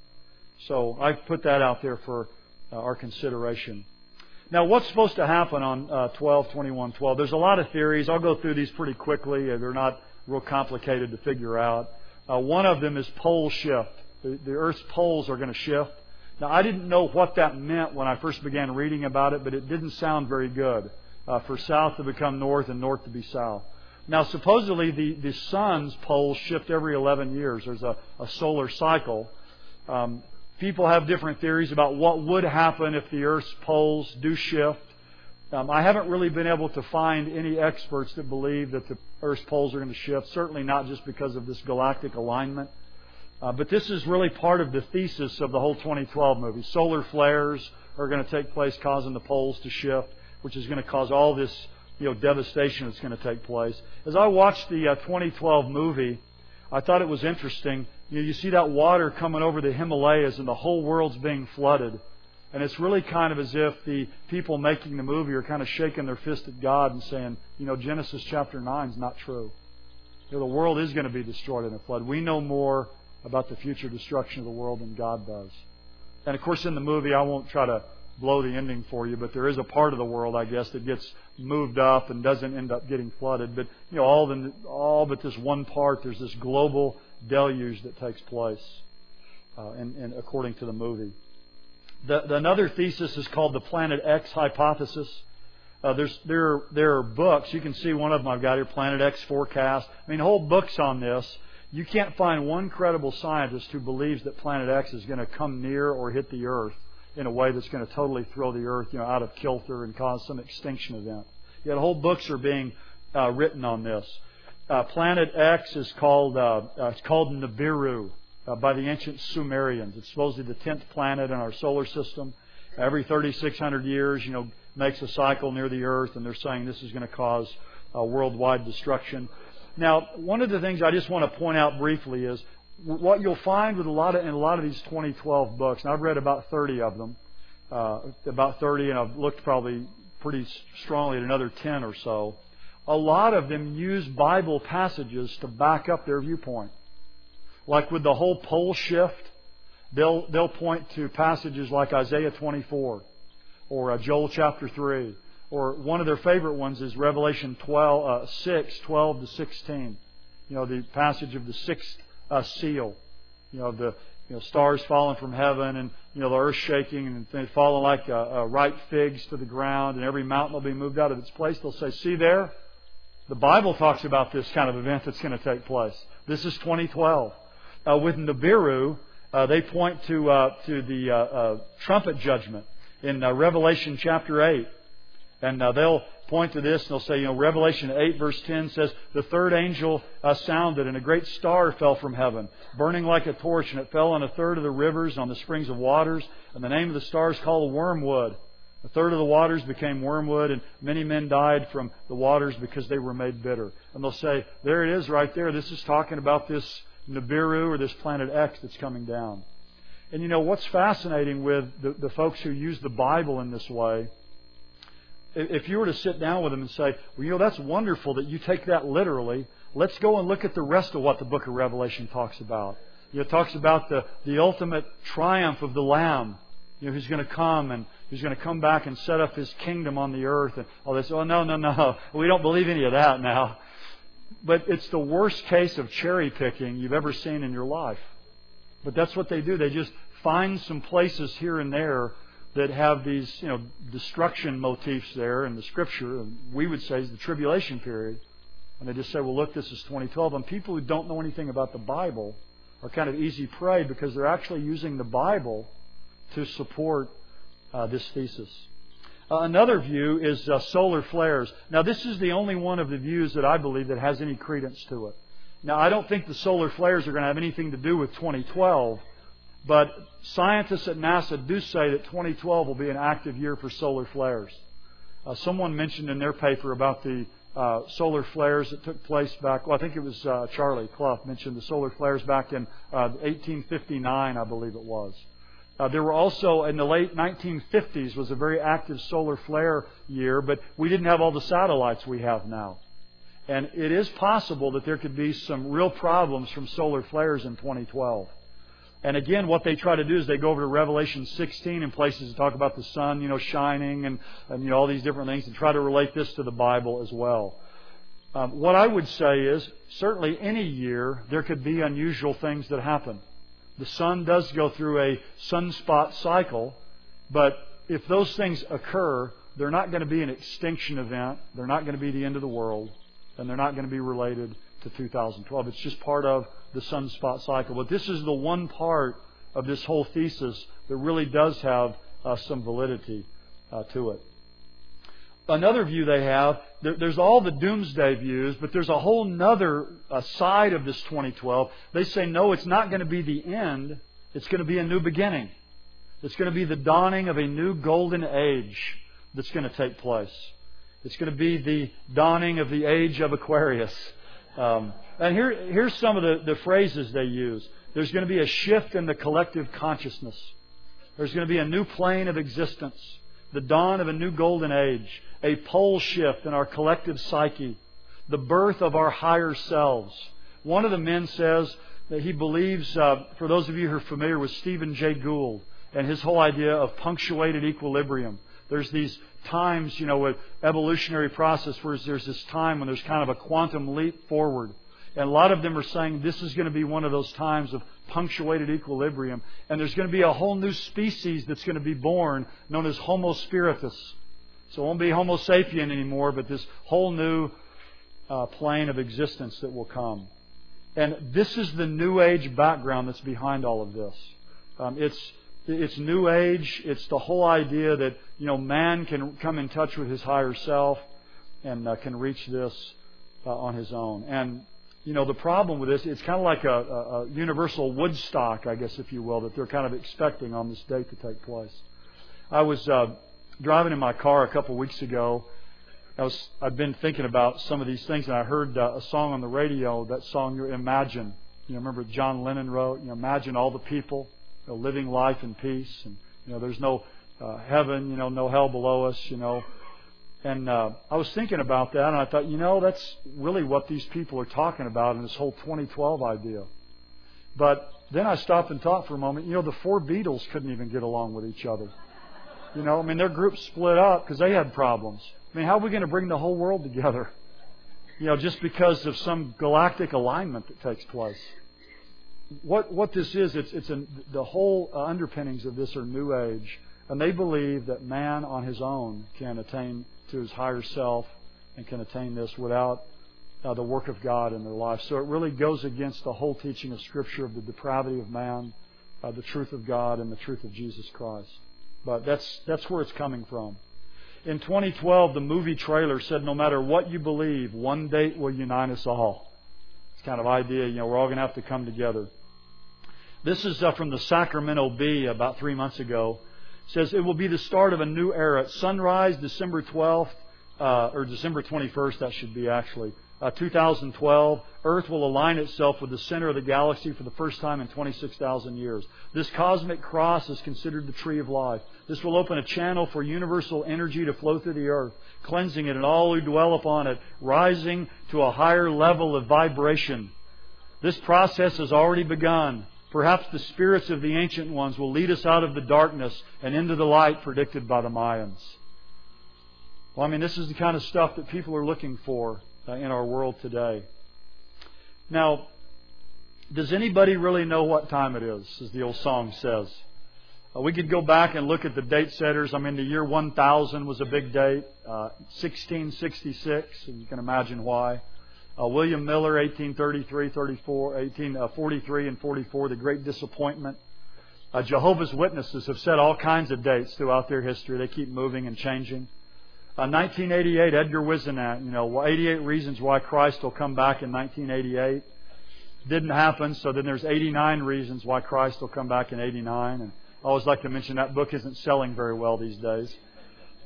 So I've put that out there for our consideration. Now, what's supposed to happen on 12/21/12? There's a lot of theories. I'll go through these pretty quickly. They're not real complicated to figure out. One of them is pole shift. The Earth's poles are going to shift. Now, I didn't know what that meant when I first began reading about it, but it didn't sound very good for south to become north and north to be south. Now, supposedly the sun's poles shift every 11 years. There's a solar cycle. People have different theories about what would happen if the Earth's poles do shift. I haven't really been able to find any experts that believe that the Earth's poles are going to shift, certainly not just because of this galactic alignment. But this is really part of the thesis of the whole 2012 movie. Solar flares are going to take place, causing the poles to shift, which is going to cause all this devastation that's going to take place. As I watched the 2012 movie, I thought it was interesting. You see that water coming over the Himalayas and the whole world's being flooded. And it's really kind of as if the people making the movie are kind of shaking their fist at God and saying, Genesis chapter 9 is not true. The world is going to be destroyed in a flood. We know more about the future destruction of the world than God does. And of course in the movie, I won't try to blow the ending for you, but there is a part of the world, I guess, that gets moved up and doesn't end up getting flooded. But all but this one part, there's this global deluge that takes place, and according to the movie. Another thesis is called the Planet X hypothesis. There are books. You can see one of them I've got here, Planet X Forecast. I mean, whole books on this. You can't find one credible scientist who believes that Planet X is going to come near or hit the Earth in a way that's going to totally throw the Earth, out of kilter and cause some extinction event. Yet whole books are being written on this. Planet X is called Nibiru by the ancient Sumerians. It's supposedly the 10th planet in our solar system. Every 3,600 years, makes a cycle near the Earth, and they're saying this is going to cause worldwide destruction. Now, one of the things I just want to point out briefly is what you'll find with in a lot of these 2012 books, and I've read about 30 of them, and I've looked probably pretty strongly at another 10 or so. A lot of them use Bible passages to back up their viewpoint. Like with the whole pole shift, they'll point to passages like Isaiah 24 or Joel chapter 3. Or one of their favorite ones is Revelation 6:12 to 16. The passage of the sixth seal. The stars falling from heaven, and the earth shaking and falling like ripe figs to the ground, and every mountain will be moved out of its place. They'll say, "See there, the Bible talks about this kind of event that's going to take place. This is 2012." With Nibiru, they point to the trumpet judgment in Revelation chapter 8. And they'll point to this and they'll say, Revelation 8 verse 10 says, "The third angel sounded, and a great star fell from heaven, burning like a torch, and it fell on a third of the rivers, on the springs of waters. And the name of the star is called wormwood. A third of the waters became wormwood, and many men died from the waters because they were made bitter." And they'll say, there it is right there. This is talking about this Nibiru or this Planet X that's coming down. And what's fascinating with the folks who use the Bible in this way, if you were to sit down with them and say, well, that's wonderful that you take that literally. Let's go and look at the rest of what the book of Revelation talks about. It talks about the ultimate triumph of the Lamb, who's going to come and who's going to come back and set up His kingdom on the earth. And all this. Oh, no. We don't believe any of that now. But it's the worst case of cherry picking you've ever seen in your life. But that's what they do. They just find some places here and there that have these, destruction motifs there in the Scripture, and we would say is the tribulation period. And they just say, well, look, this is 2012. And people who don't know anything about the Bible are kind of easy prey because they're actually using the Bible to support this thesis. Another view is solar flares. Now, this is the only one of the views that I believe that has any credence to it. Now, I don't think the solar flares are going to have anything to do with 2012. But scientists at NASA do say that 2012 will be an active year for solar flares. Someone mentioned in their paper about the solar flares that took place back, well, I think it was Charlie Clough mentioned the solar flares back in 1859, I believe it was. There were also, in the late 1950s, was a very active solar flare year, but we didn't have all the satellites we have now. And it is possible that there could be some real problems from solar flares in 2012. And again, what they try to do is they go over to Revelation 16 in places to talk about the sun, shining and all these different things and try to relate this to the Bible as well. What I would say is, certainly any year, there could be unusual things that happen. The sun does go through a sunspot cycle, but if those things occur, they're not going to be an extinction event. They're not going to be the end of the world. And they're not going to be related to 2012. It's just part of the sunspot cycle. But this is the one part of this whole thesis that really does have some validity to it. Another view they have, there's all the doomsday views, but there's a whole other side of this 2012. They say, no, it's not going to be the end. It's going to be a new beginning. It's going to be the dawning of a new golden age that's going to take place. It's going to be the dawning of the age of Aquarius. And here's some of the phrases they use. There's going to be a shift in the collective consciousness. There's going to be a new plane of existence. The dawn of a new golden age. A pole shift in our collective psyche. The birth of our higher selves. One of the men says that he believes, for those of you who are familiar with Stephen Jay Gould and his whole idea of punctuated equilibrium. There's these times, with evolutionary process where there's this time when there's kind of a quantum leap forward. And a lot of them are saying this is going to be one of those times of punctuated equilibrium. And there's going to be a whole new species that's going to be born known as Homo spiritus. So it won't be Homo sapien anymore, but this whole new plane of existence that will come. And this is the New Age background that's behind all of this. It's New Age. It's the whole idea that, man can come in touch with his higher self and can reach this on his own. And, the problem with this, it's kind of like a universal Woodstock, I guess, if you will, that they're kind of expecting on this date to take place. I was driving in my car a couple of weeks ago. I'd been thinking about some of these things, and I heard a song on the radio, that song, Imagine. Remember John Lennon wrote, Imagine all the people living life in peace, and there's no heaven, no hell below us, And I was thinking about that, and I thought, that's really what these people are talking about in this whole 2012 idea. But then I stopped and thought for a moment, the four Beatles couldn't even get along with each other. Their group split up because they had problems. How are we going to bring the whole world together? Just because of some galactic alignment that takes place. What this is, the whole underpinnings of this are New Age. And they believe that man on his own can attain to his higher self and can attain this without the work of God in their life. So it really goes against the whole teaching of Scripture of the depravity of man, the truth of God, and the truth of Jesus Christ. But that's where it's coming from. In 2012, the movie trailer said, no matter what you believe, one date will unite us all. It's kind of idea, we're all going to have to come together. This is from the Sacramento Bee about 3 months ago. It says, it will be the start of a new era. At sunrise, December 12th, or December 21st, that should be actually, 2012, Earth will align itself with the center of the galaxy for the first time in 26,000 years. This cosmic cross is considered the tree of life. This will open a channel for universal energy to flow through the earth, cleansing it and all who dwell upon it, rising to a higher level of vibration. This process has already begun. Perhaps the spirits of the ancient ones will lead us out of the darkness and into the light predicted by the Mayans. Well, this is the kind of stuff that people are looking for in our world today. Now, does anybody really know what time it is, as the old song says? We could go back and look at the date setters. The year 1000 was a big date. 1666, and you can imagine why. William Miller, 1843 and 44, the Great Disappointment. Jehovah's Witnesses have set all kinds of dates throughout their history. They keep moving and changing. 1988, Edgar Whisenant, 88 reasons why Christ will come back in 1988. Didn't happen, so then there's 89 reasons why Christ will come back in 89. And I always like to mention that book isn't selling very well these days.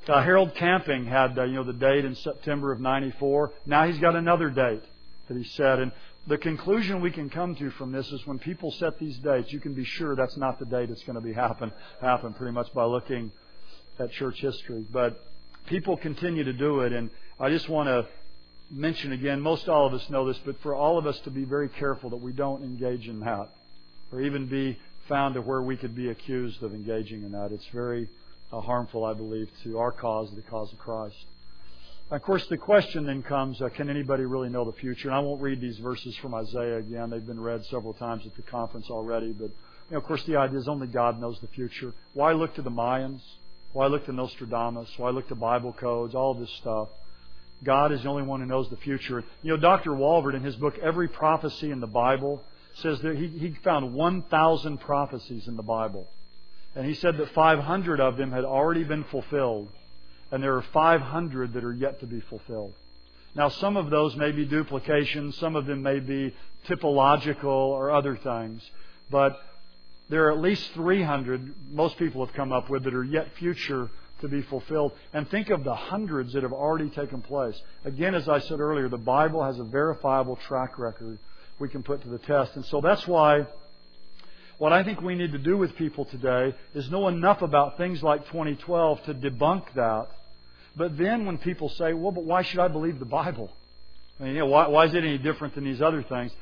Harold Camping had the date in September of '94. Now he's got another date that he set. And the conclusion we can come to from this is when people set these dates, you can be sure that's not the date it's going to be happen pretty much by looking at church history. But people continue to do it, and I just want to mention again, most all of us know this, but for all of us to be very careful that we don't engage in that, or even be found to where we could be accused of engaging in that. It's very harmful, I believe, to our cause, the cause of Christ. Of course, the question then comes, can anybody really know the future? And I won't read these verses from Isaiah again. They've been read several times at the conference already. But, of course, the idea is only God knows the future. Why look to the Mayans? Why look to Nostradamus? Why look to Bible codes? All this stuff. God is the only one who knows the future. Dr. Walvoord, in his book, Every Prophecy in the Bible, says that he found 1,000 prophecies in the Bible. And he said that 500 of them had already been fulfilled. And there are 500 that are yet to be fulfilled. Now, some of those may be duplications. Some of them may be typological or other things. But there are at least 300 most people have come up with that are yet future to be fulfilled. And think of the hundreds that have already taken place. Again, as I said earlier, the Bible has a verifiable track record we can put to the test. And so that's why what I think we need to do with people today is know enough about things like 2012 to debunk that. But then when people say, well, but why should I believe the Bible? I mean, why is it any different than these other things?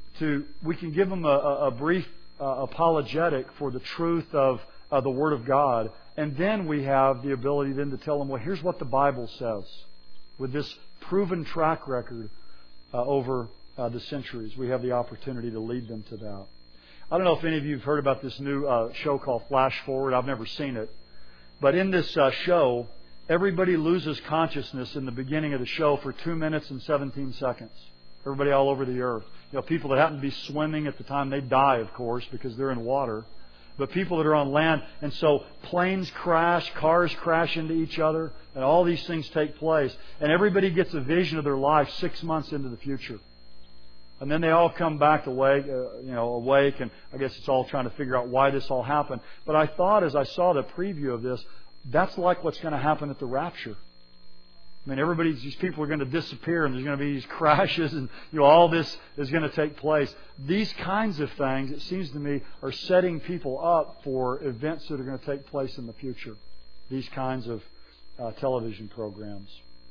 We can give them a brief apologetic for the truth of the Word of God. And then we have the ability then to tell them, well, here's what the Bible says. With this proven track record over the centuries, we have the opportunity to lead them to that. I don't know if any of you have heard about this new show called Flash Forward. I've never seen it. But in this show, everybody loses consciousness in the beginning of the show for 2 minutes and 17 seconds. Everybody all over the earth. People that happen to be swimming at the time, they die, of course, because they're in water. But people that are on land, and so planes crash, cars crash into each other, and all these things take place. And everybody gets a vision of their life 6 months into the future. And then they all come back awake, and I guess it's all trying to figure out why this all happened. But I thought as I saw the preview of this, that's like what's going to happen at the rapture. I mean, these people are going to disappear, and there's going to be these crashes, and all this is going to take place. These kinds of things, it seems to me, are setting people up for events that are going to take place in the future. These kinds of television programs.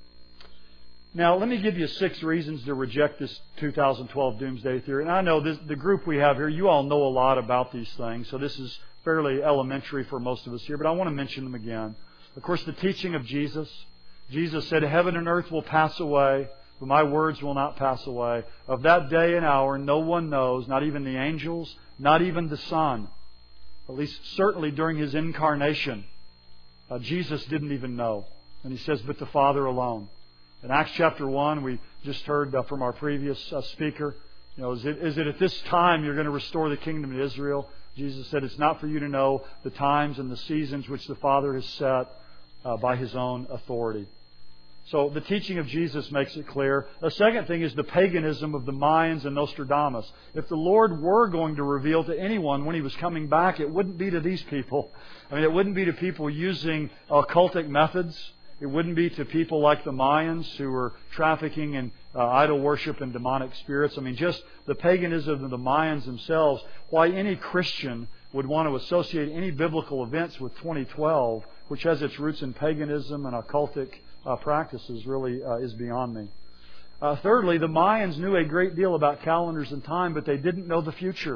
Now, let me give you 6 reasons to reject this 2012 doomsday theory. And I know the group we have here, you all know a lot about these things, so this is fairly elementary for most of us here, but I want to mention them again. Of course, the teaching of Jesus. Jesus said, heaven and earth will pass away, but my words will not pass away. Of that day and hour, no one knows, not even the angels, not even the Son. At least certainly during His incarnation, Jesus didn't even know. And He says, but the Father alone. In Acts chapter 1, we just heard from our previous speaker, is it at this time you're going to restore the kingdom to Israel? Jesus said, it's not for you to know the times and the seasons which the Father has set by His own authority. So the teaching of Jesus makes it clear. The second thing is the paganism of the Mayans and Nostradamus. If the Lord were going to reveal to anyone when He was coming back, it wouldn't be to these people. I mean, it wouldn't be to people using occultic methods. It wouldn't be to people like the Mayans who were trafficking in idol worship and demonic spirits. I mean, just the paganism of the Mayans themselves. Why any Christian would want to associate any biblical events with 2012, which has its roots in paganism and occultic practices, really is beyond me. Thirdly, the Mayans knew a great deal about calendars and time, but they didn't know the future.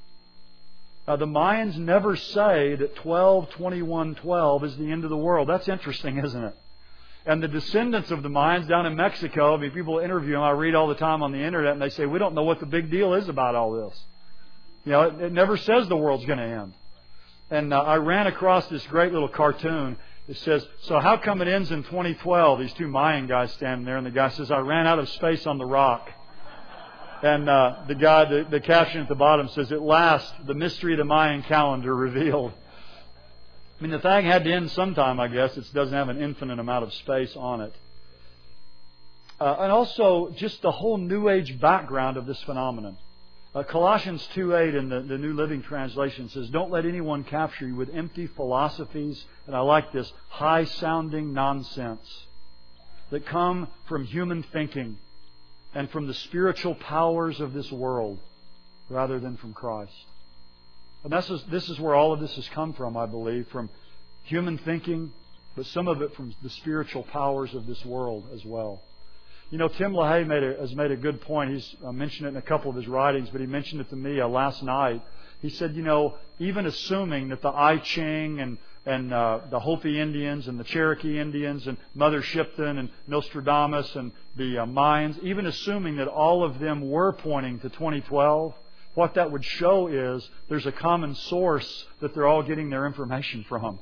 The Mayans never say that 12/21/12 is the end of the world. That's interesting, isn't it? And the descendants of the Mayans down in Mexico, I mean, people interview them. I read all the time on the internet, and they say, we don't know what the big deal is about all this. It never says the world's going to end. And I ran across this great little cartoon. It says, so how come it ends in 2012? These 2 Mayan guys standing there, and the guy says, I ran out of space on the rock. And the caption at the bottom says, at last, the mystery of the Mayan calendar revealed. I mean, the thing had to end sometime, I guess. It doesn't have an infinite amount of space on it. And also, just the whole New Age background of this phenomenon. Colossians 2:8 in the New Living Translation says, "Don't let anyone capture you with empty philosophies," and I like this, "high-sounding nonsense that come from human thinking and from the spiritual powers of this world rather than from Christ." And this is where all of this has come from, I believe, from human thinking, but some of it from the spiritual powers of this world as well. You know, Tim LaHaye has made a good point. He's mentioned it in a couple of his writings, but he mentioned it to me last night. He said, you know, even assuming that the I Ching and the Hopi Indians and the Cherokee Indians and Mother Shipton and Nostradamus and the Mayans, even assuming that all of them were pointing to 2012, what that would show is there's a common source that they're all getting their information from.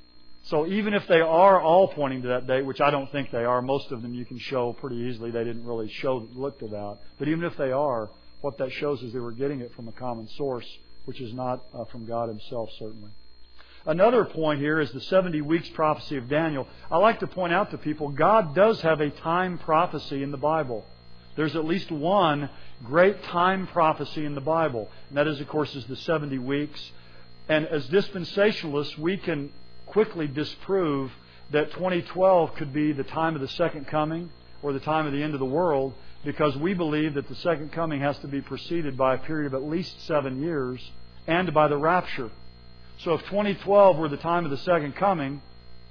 So even if they are all pointing to that date, which I don't think they are, most of them you can show pretty easily they didn't really look to that. But even if they are, what that shows is they were getting it from a common source, which is not from God Himself, certainly. Another point here is the 70 weeks prophecy of Daniel. I like to point out to people, God does have a time prophecy in the Bible. There's at least one great time prophecy in the Bible. And that is, of course, is the 70 weeks. And as dispensationalists, we can quickly disprove that 2012 could be the time of the second coming or the time of the end of the world, because we believe that the second coming has to be preceded by a period of at least 7 years and by the rapture. So if 2012 were the time of the second coming,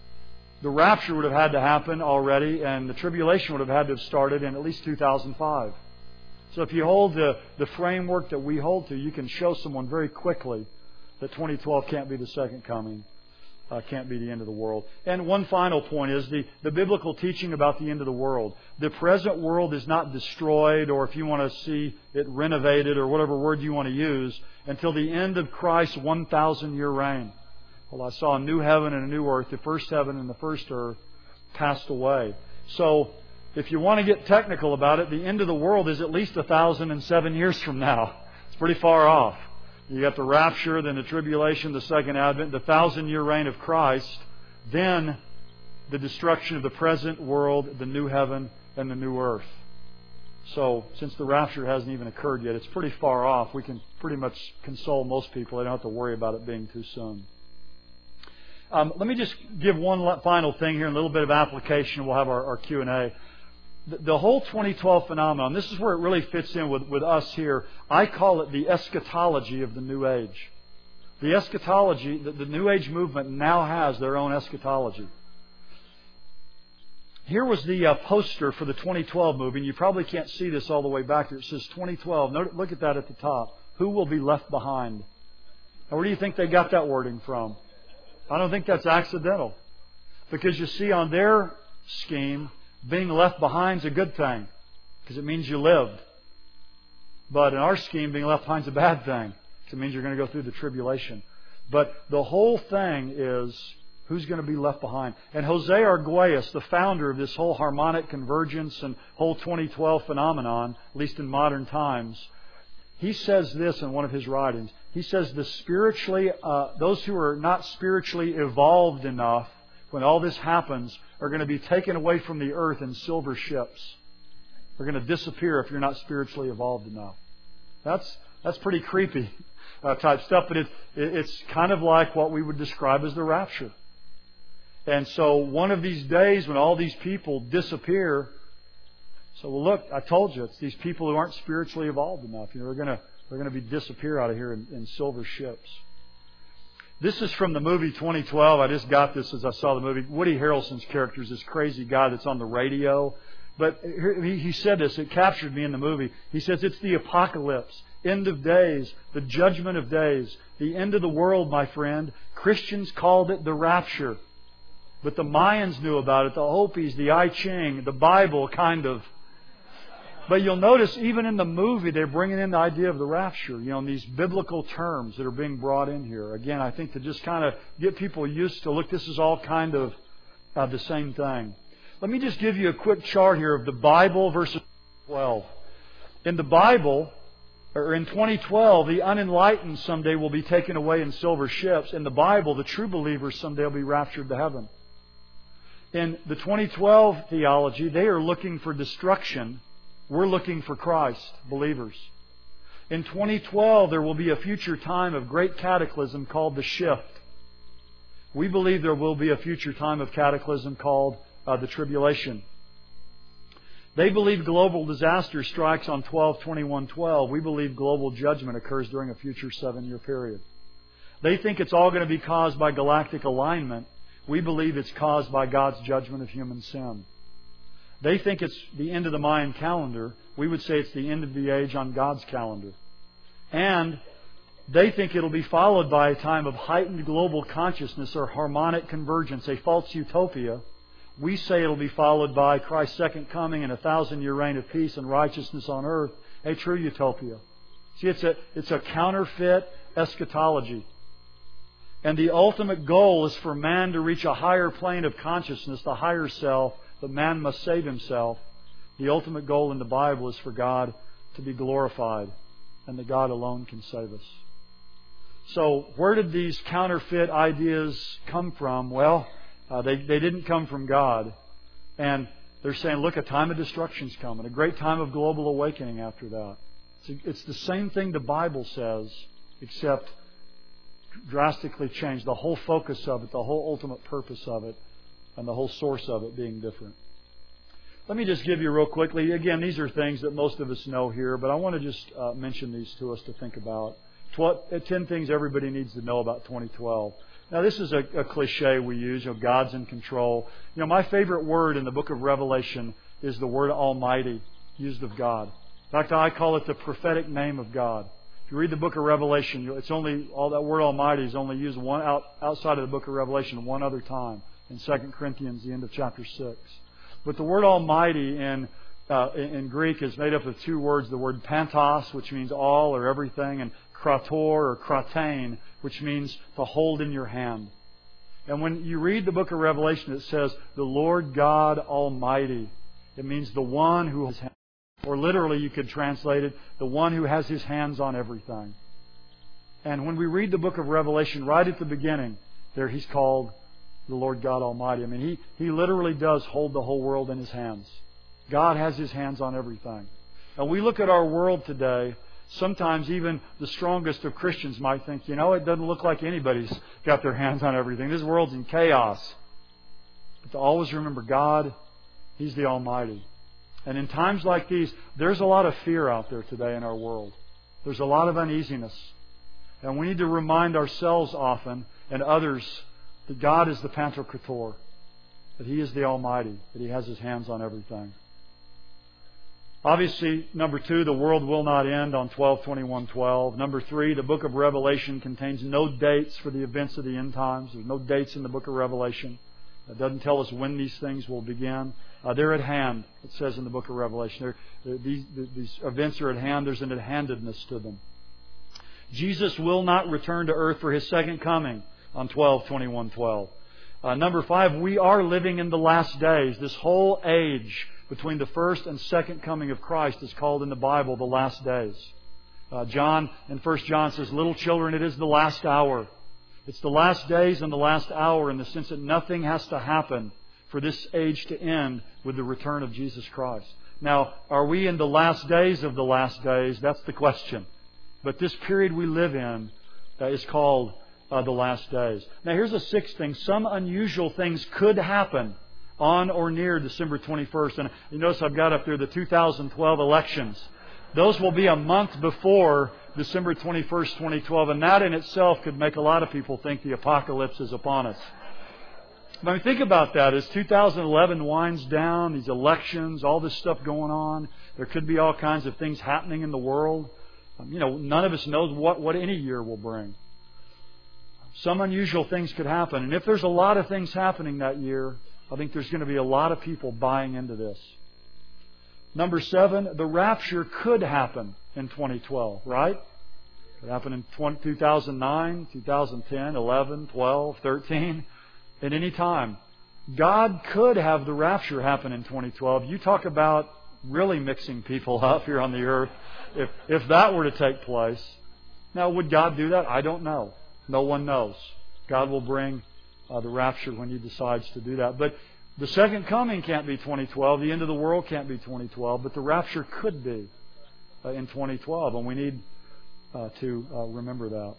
the rapture would have had to happen already, and the tribulation would have had to have started in at least 2005. So if you hold the framework that we hold to, you can show someone very quickly that 2012 can't be the second coming. Can't be the end of the world. And one final point is the biblical teaching about the end of the world. The present world is not destroyed, or if you want to see it renovated, or whatever word you want to use, until the end of Christ's 1,000-year reign. Well, I saw a new heaven and a new earth. The first heaven and the first earth passed away. So, if you want to get technical about it, the end of the world is at least 1,007 years from now. It's pretty far off. You got the rapture, then the tribulation, the second advent, the 1,000-year reign of Christ, then the destruction of the present world, the new heaven and the new earth. So, since the rapture hasn't even occurred yet, it's pretty far off. We can pretty much console most people. They don't have to worry about it being too soon. Let me just give one final thing here, a little bit of application. We'll have our Q&A. The whole 2012 phenomenon, this is where it really fits in with us here. I call it the eschatology of the New Age. The eschatology, the New Age movement now has their own eschatology. Here was the poster for the 2012 movie, and you probably can't see this all the way back there. It says 2012. Look at that at the top. Who will be left behind? Now, where do you think they got that wording from? I don't think that's accidental. Because you see, on their scheme, being left behind is a good thing, because it means you lived. But in our scheme, being left behind is a bad thing, because it means you're going to go through the tribulation. But the whole thing is, who's going to be left behind? And Jose Arguelles, the founder of this whole harmonic convergence and whole 2012 phenomenon, at least in modern times, he says this in one of his writings. He says those who are not spiritually evolved enough, when all this happens, are going to be taken away from the earth in silver ships. They're going to disappear if you're not spiritually evolved enough. That's pretty creepy type stuff, but it's kind of like what we would describe as the rapture. And so one of these days when all these people disappear, so well, look, I told you, it's these people who aren't spiritually evolved enough. You know, they're going to be disappear out of here in silver ships. This is from the movie 2012. I just got this as I saw the movie. Woody Harrelson's character is this crazy guy that's on the radio. But he said this. It captured me in the movie. He says, it's the apocalypse, end of days, the judgment of days, the end of the world, my friend. Christians called it the rapture. But the Mayans knew about it, the Hopis, the I Ching, the Bible, kind of. But you'll notice, even in the movie, they're bringing in the idea of the rapture, you know, and these biblical terms that are being brought in here. Again, I think to just kind of get people used to, look, this is all kind of the same thing. Let me just give you a quick chart here of the Bible versus 12. In the Bible, or in 2012, the unenlightened someday will be taken away in silver ships. In the Bible, the true believers someday will be raptured to heaven. In the 2012 theology, they are looking for destruction. We're looking for Christ, believers. In 2012, there will be a future time of great cataclysm called the shift. We believe there will be a future time of cataclysm called the tribulation. They believe global disaster strikes on 12/21/12. We believe global judgment occurs during a future 7-year period. They think it's all going to be caused by galactic alignment. We believe it's caused by God's judgment of human sin. They think it's the end of the Mayan calendar. We would say it's the end of the age on God's calendar. And they think it'll be followed by a time of heightened global consciousness or harmonic convergence, a false utopia. We say it'll be followed by Christ's second coming and a 1,000-year reign of peace and righteousness on earth, a true utopia. See, it's a counterfeit eschatology. And the ultimate goal is for man to reach a higher plane of consciousness, the higher self, that man must save himself. The ultimate goal in the Bible is for God to be glorified, and that God alone can save us. So, where did these counterfeit ideas come from? Well, they didn't come from God. And they're saying, look, a time of destruction's coming, a great time of global awakening after that. It's the same thing the Bible says, except drastically changed. The whole focus of it, the whole ultimate purpose of it, and the whole source of it being different. Let me just give you real quickly. Again, these are things that most of us know here, but I want to just mention these to us to think about. 10 things everybody needs to know about 2012. Now, this is a cliche we use, God's in control. My favorite word in the book of Revelation is the word Almighty, used of God. In fact, I call it the prophetic name of God. If you read the book of Revelation, it's only, all that word Almighty is only used outside of the book of Revelation one other time, in 2 Corinthians, the end of chapter 6. But the word Almighty in Greek is made up of two words, the word pantos, which means all or everything, and krator or kratein, which means to hold in your hand. And when you read the book of Revelation, it says, the Lord God Almighty. It means the one who has hands. Or literally, you could translate it, the one who has his hands on everything. And when we read the book of Revelation, right at the beginning, there he's called the Lord God Almighty. I mean, he literally does hold the whole world in his hands. God has his hands on everything. And we look at our world today, sometimes even the strongest of Christians might think, it doesn't look like anybody's got their hands on everything. This world's in chaos. But to always remember God, He's the Almighty. And in times like these, there's a lot of fear out there today in our world. There's a lot of uneasiness. And we need to remind ourselves often and others that God is the Pantocrator, that He is the Almighty, that He has His hands on everything. Obviously, number 2, the world will not end on 12/21/12. Number 3, the book of Revelation contains no dates for the events of the end times. There's no dates in the book of Revelation. It doesn't tell us when these things will begin. They're at hand, it says in the book of Revelation. These events are at hand. There's an at-handedness to them. Jesus will not return to earth for His second coming on 12/21/12. Number 5, we are living in the last days. This whole age between the first and second coming of Christ is called in the Bible the last days. John in 1 John says, little children, it is the last hour. It's the last days and the last hour in the sense that nothing has to happen for this age to end with the return of Jesus Christ. Now, are we in the last days of the last days? That's the question. But this period we live in is called the last days. Now, here's a sixth thing. Some unusual things could happen on or near December 21st. And you notice I've got up there the 2012 elections. Those will be a month before December 21st, 2012. And that in itself could make a lot of people think the apocalypse is upon us. I mean, think about that. As 2011 winds down, these elections, all this stuff going on, there could be all kinds of things happening in the world. None of us knows what any year will bring. Some unusual things could happen. And if there's a lot of things happening that year, I think there's going to be a lot of people buying into this. Number 7, the rapture could happen in 2012, right? It could happen in 2009, 2010, 11, 12, 13, at any time. God could have the rapture happen in 2012. You talk about really mixing people up here on the earth if that were to take place. Now, would God do that? I don't know. No one knows. God will bring the rapture when He decides to do that. But the second coming can't be 2012. The end of the world can't be 2012. But the rapture could be in 2012. And we need to remember that.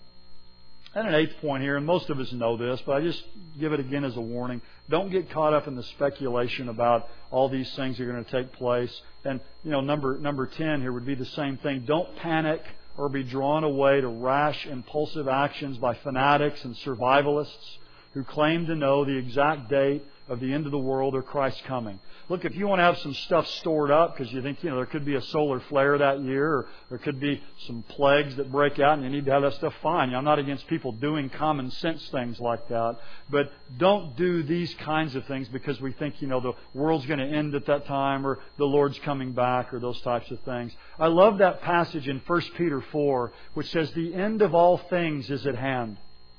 And an eighth point here, and most of us know this, but I just give it again as a warning. Don't get caught up in the speculation about all these things that are going to take place. And, number 10 here would be the same thing. Don't panic or be drawn away to rash, impulsive actions by fanatics and survivalists who claim to know the exact date of the end of the world or Christ's coming. Look, if you want to have some stuff stored up because you think, there could be a solar flare that year, or there could be some plagues that break out and you need to have that stuff, fine. I'm not against people doing common sense things like that. But don't do these kinds of things because we think, the world's going to end at that time, or the Lord's coming back, or those types of things. I love that passage in 1 Peter 4, which says, the end of all things is at hand.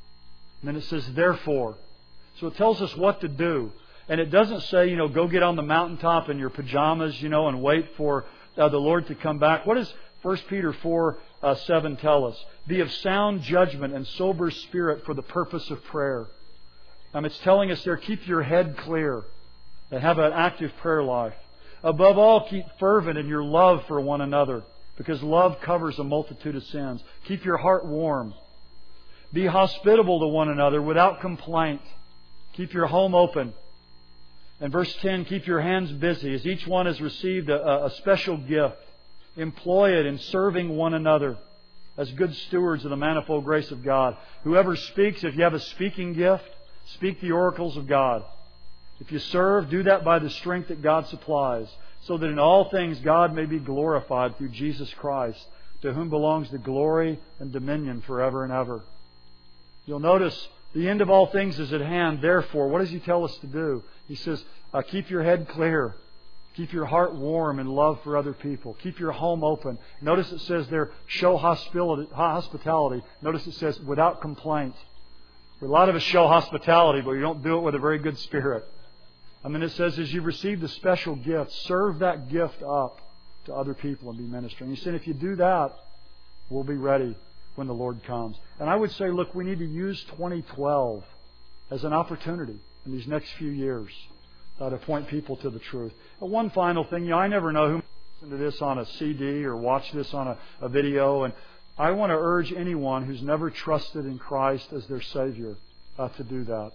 And then it says, therefore. So it tells us what to do. And it doesn't say, go get on the mountaintop in your pajamas, and wait for the Lord to come back. What does 1 Peter 4:7 tell us? Be of sound judgment and sober spirit for the purpose of prayer. It's telling us there, keep your head clear and have an active prayer life. Above all, keep fervent in your love for one another, because love covers a multitude of sins. Keep your heart warm. Be hospitable to one another without complaint. Keep your home open. And verse 10, keep your hands busy, as each one has received a special gift. Employ it in serving one another as good stewards of the manifold grace of God. Whoever speaks, if you have a speaking gift, speak the oracles of God. If you serve, do that by the strength that God supplies, so that in all things God may be glorified through Jesus Christ, to whom belongs the glory and dominion forever and ever. You'll notice the end of all things is at hand. Therefore, what does He tell us to do? He says, keep your head clear. Keep your heart warm in love for other people. Keep your home open. Notice it says there, show hospitality. Notice it says, without complaint. A lot of us show hospitality, but we don't do it with a very good spirit. It says, as you've received a special gift, serve that gift up to other people and be ministering. He said, if you do that, we'll be ready when the Lord comes. And I would say, look, we need to use 2012 as an opportunity in these next few years to point people to the truth. And one final thing, I never know who might listen to this on a CD or watch this on a video, and I want to urge anyone who's never trusted in Christ as their Savior to do that.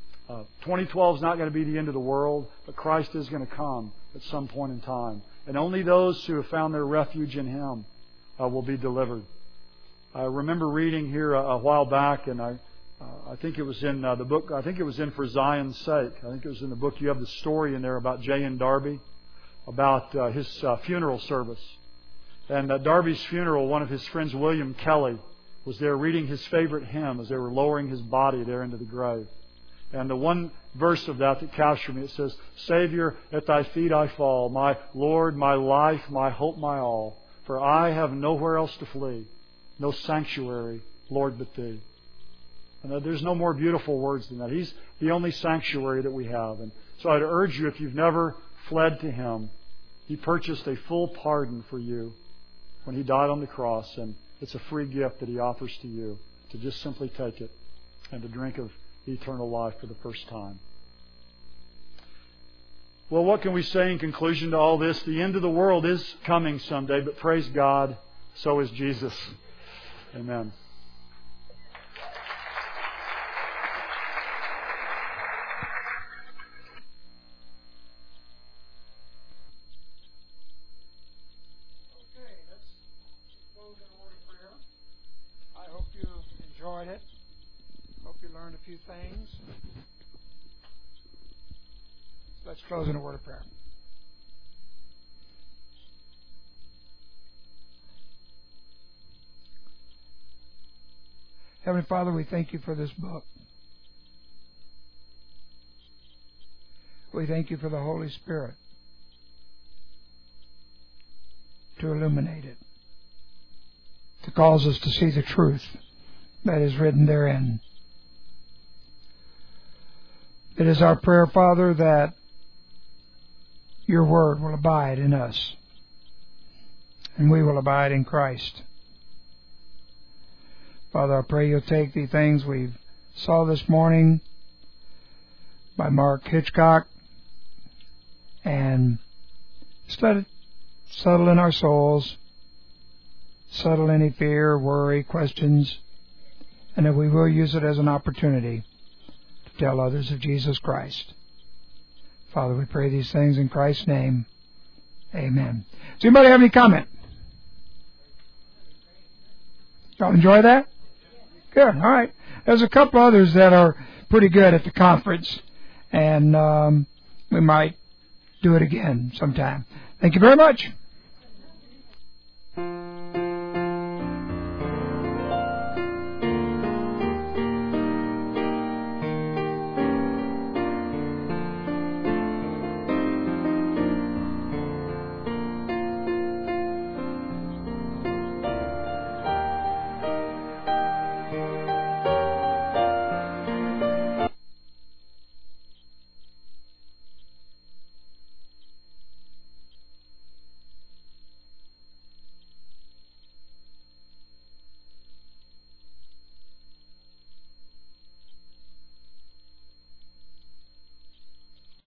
2012 is not going to be the end of the world, but Christ is going to come at some point in time. And only those who have found their refuge in Him will be delivered. I remember reading here a while back, and I think it was in the book, I think it was in For Zion's Sake. I think it was in the book. You have the story in there about J.N. Darby, about his funeral service. And at Darby's funeral, one of his friends, William Kelly, was there reading his favorite hymn as they were lowering his body there into the grave. And the one verse of that captured me, it says, Savior, at Thy feet I fall, my Lord, my life, my hope, my all. For I have nowhere else to flee, no sanctuary, Lord, but Thee. And there's no more beautiful words than that. He's the only sanctuary that we have. And so I'd urge you, if you've never fled to Him, He purchased a full pardon for you when He died on the cross. And it's a free gift that He offers to you to just simply take it and to drink of eternal life for the first time. Well, what can we say in conclusion to all this? The end of the world is coming someday, but praise God, so is Jesus. Amen. It. Hope you learned a few things. So let's close in a word of prayer. Heavenly Father, we thank You for this book. We thank You for the Holy Spirit to illuminate it, to cause us to see the truth that is written therein. It is our prayer, Father, that Your Word will abide in us, and we will abide in Christ. Father, I pray You'll take the things we saw this morning by Mark Hitchcock and just let it settle in our souls settle any fear, worry, questions, and that we will use it as an opportunity to tell others of Jesus Christ. Father, we pray these things in Christ's name. Amen. Does anybody have any comment? Y'all enjoy that? Good. All right. There's a couple others that are pretty good at the conference, and we might do it again sometime. Thank you very much.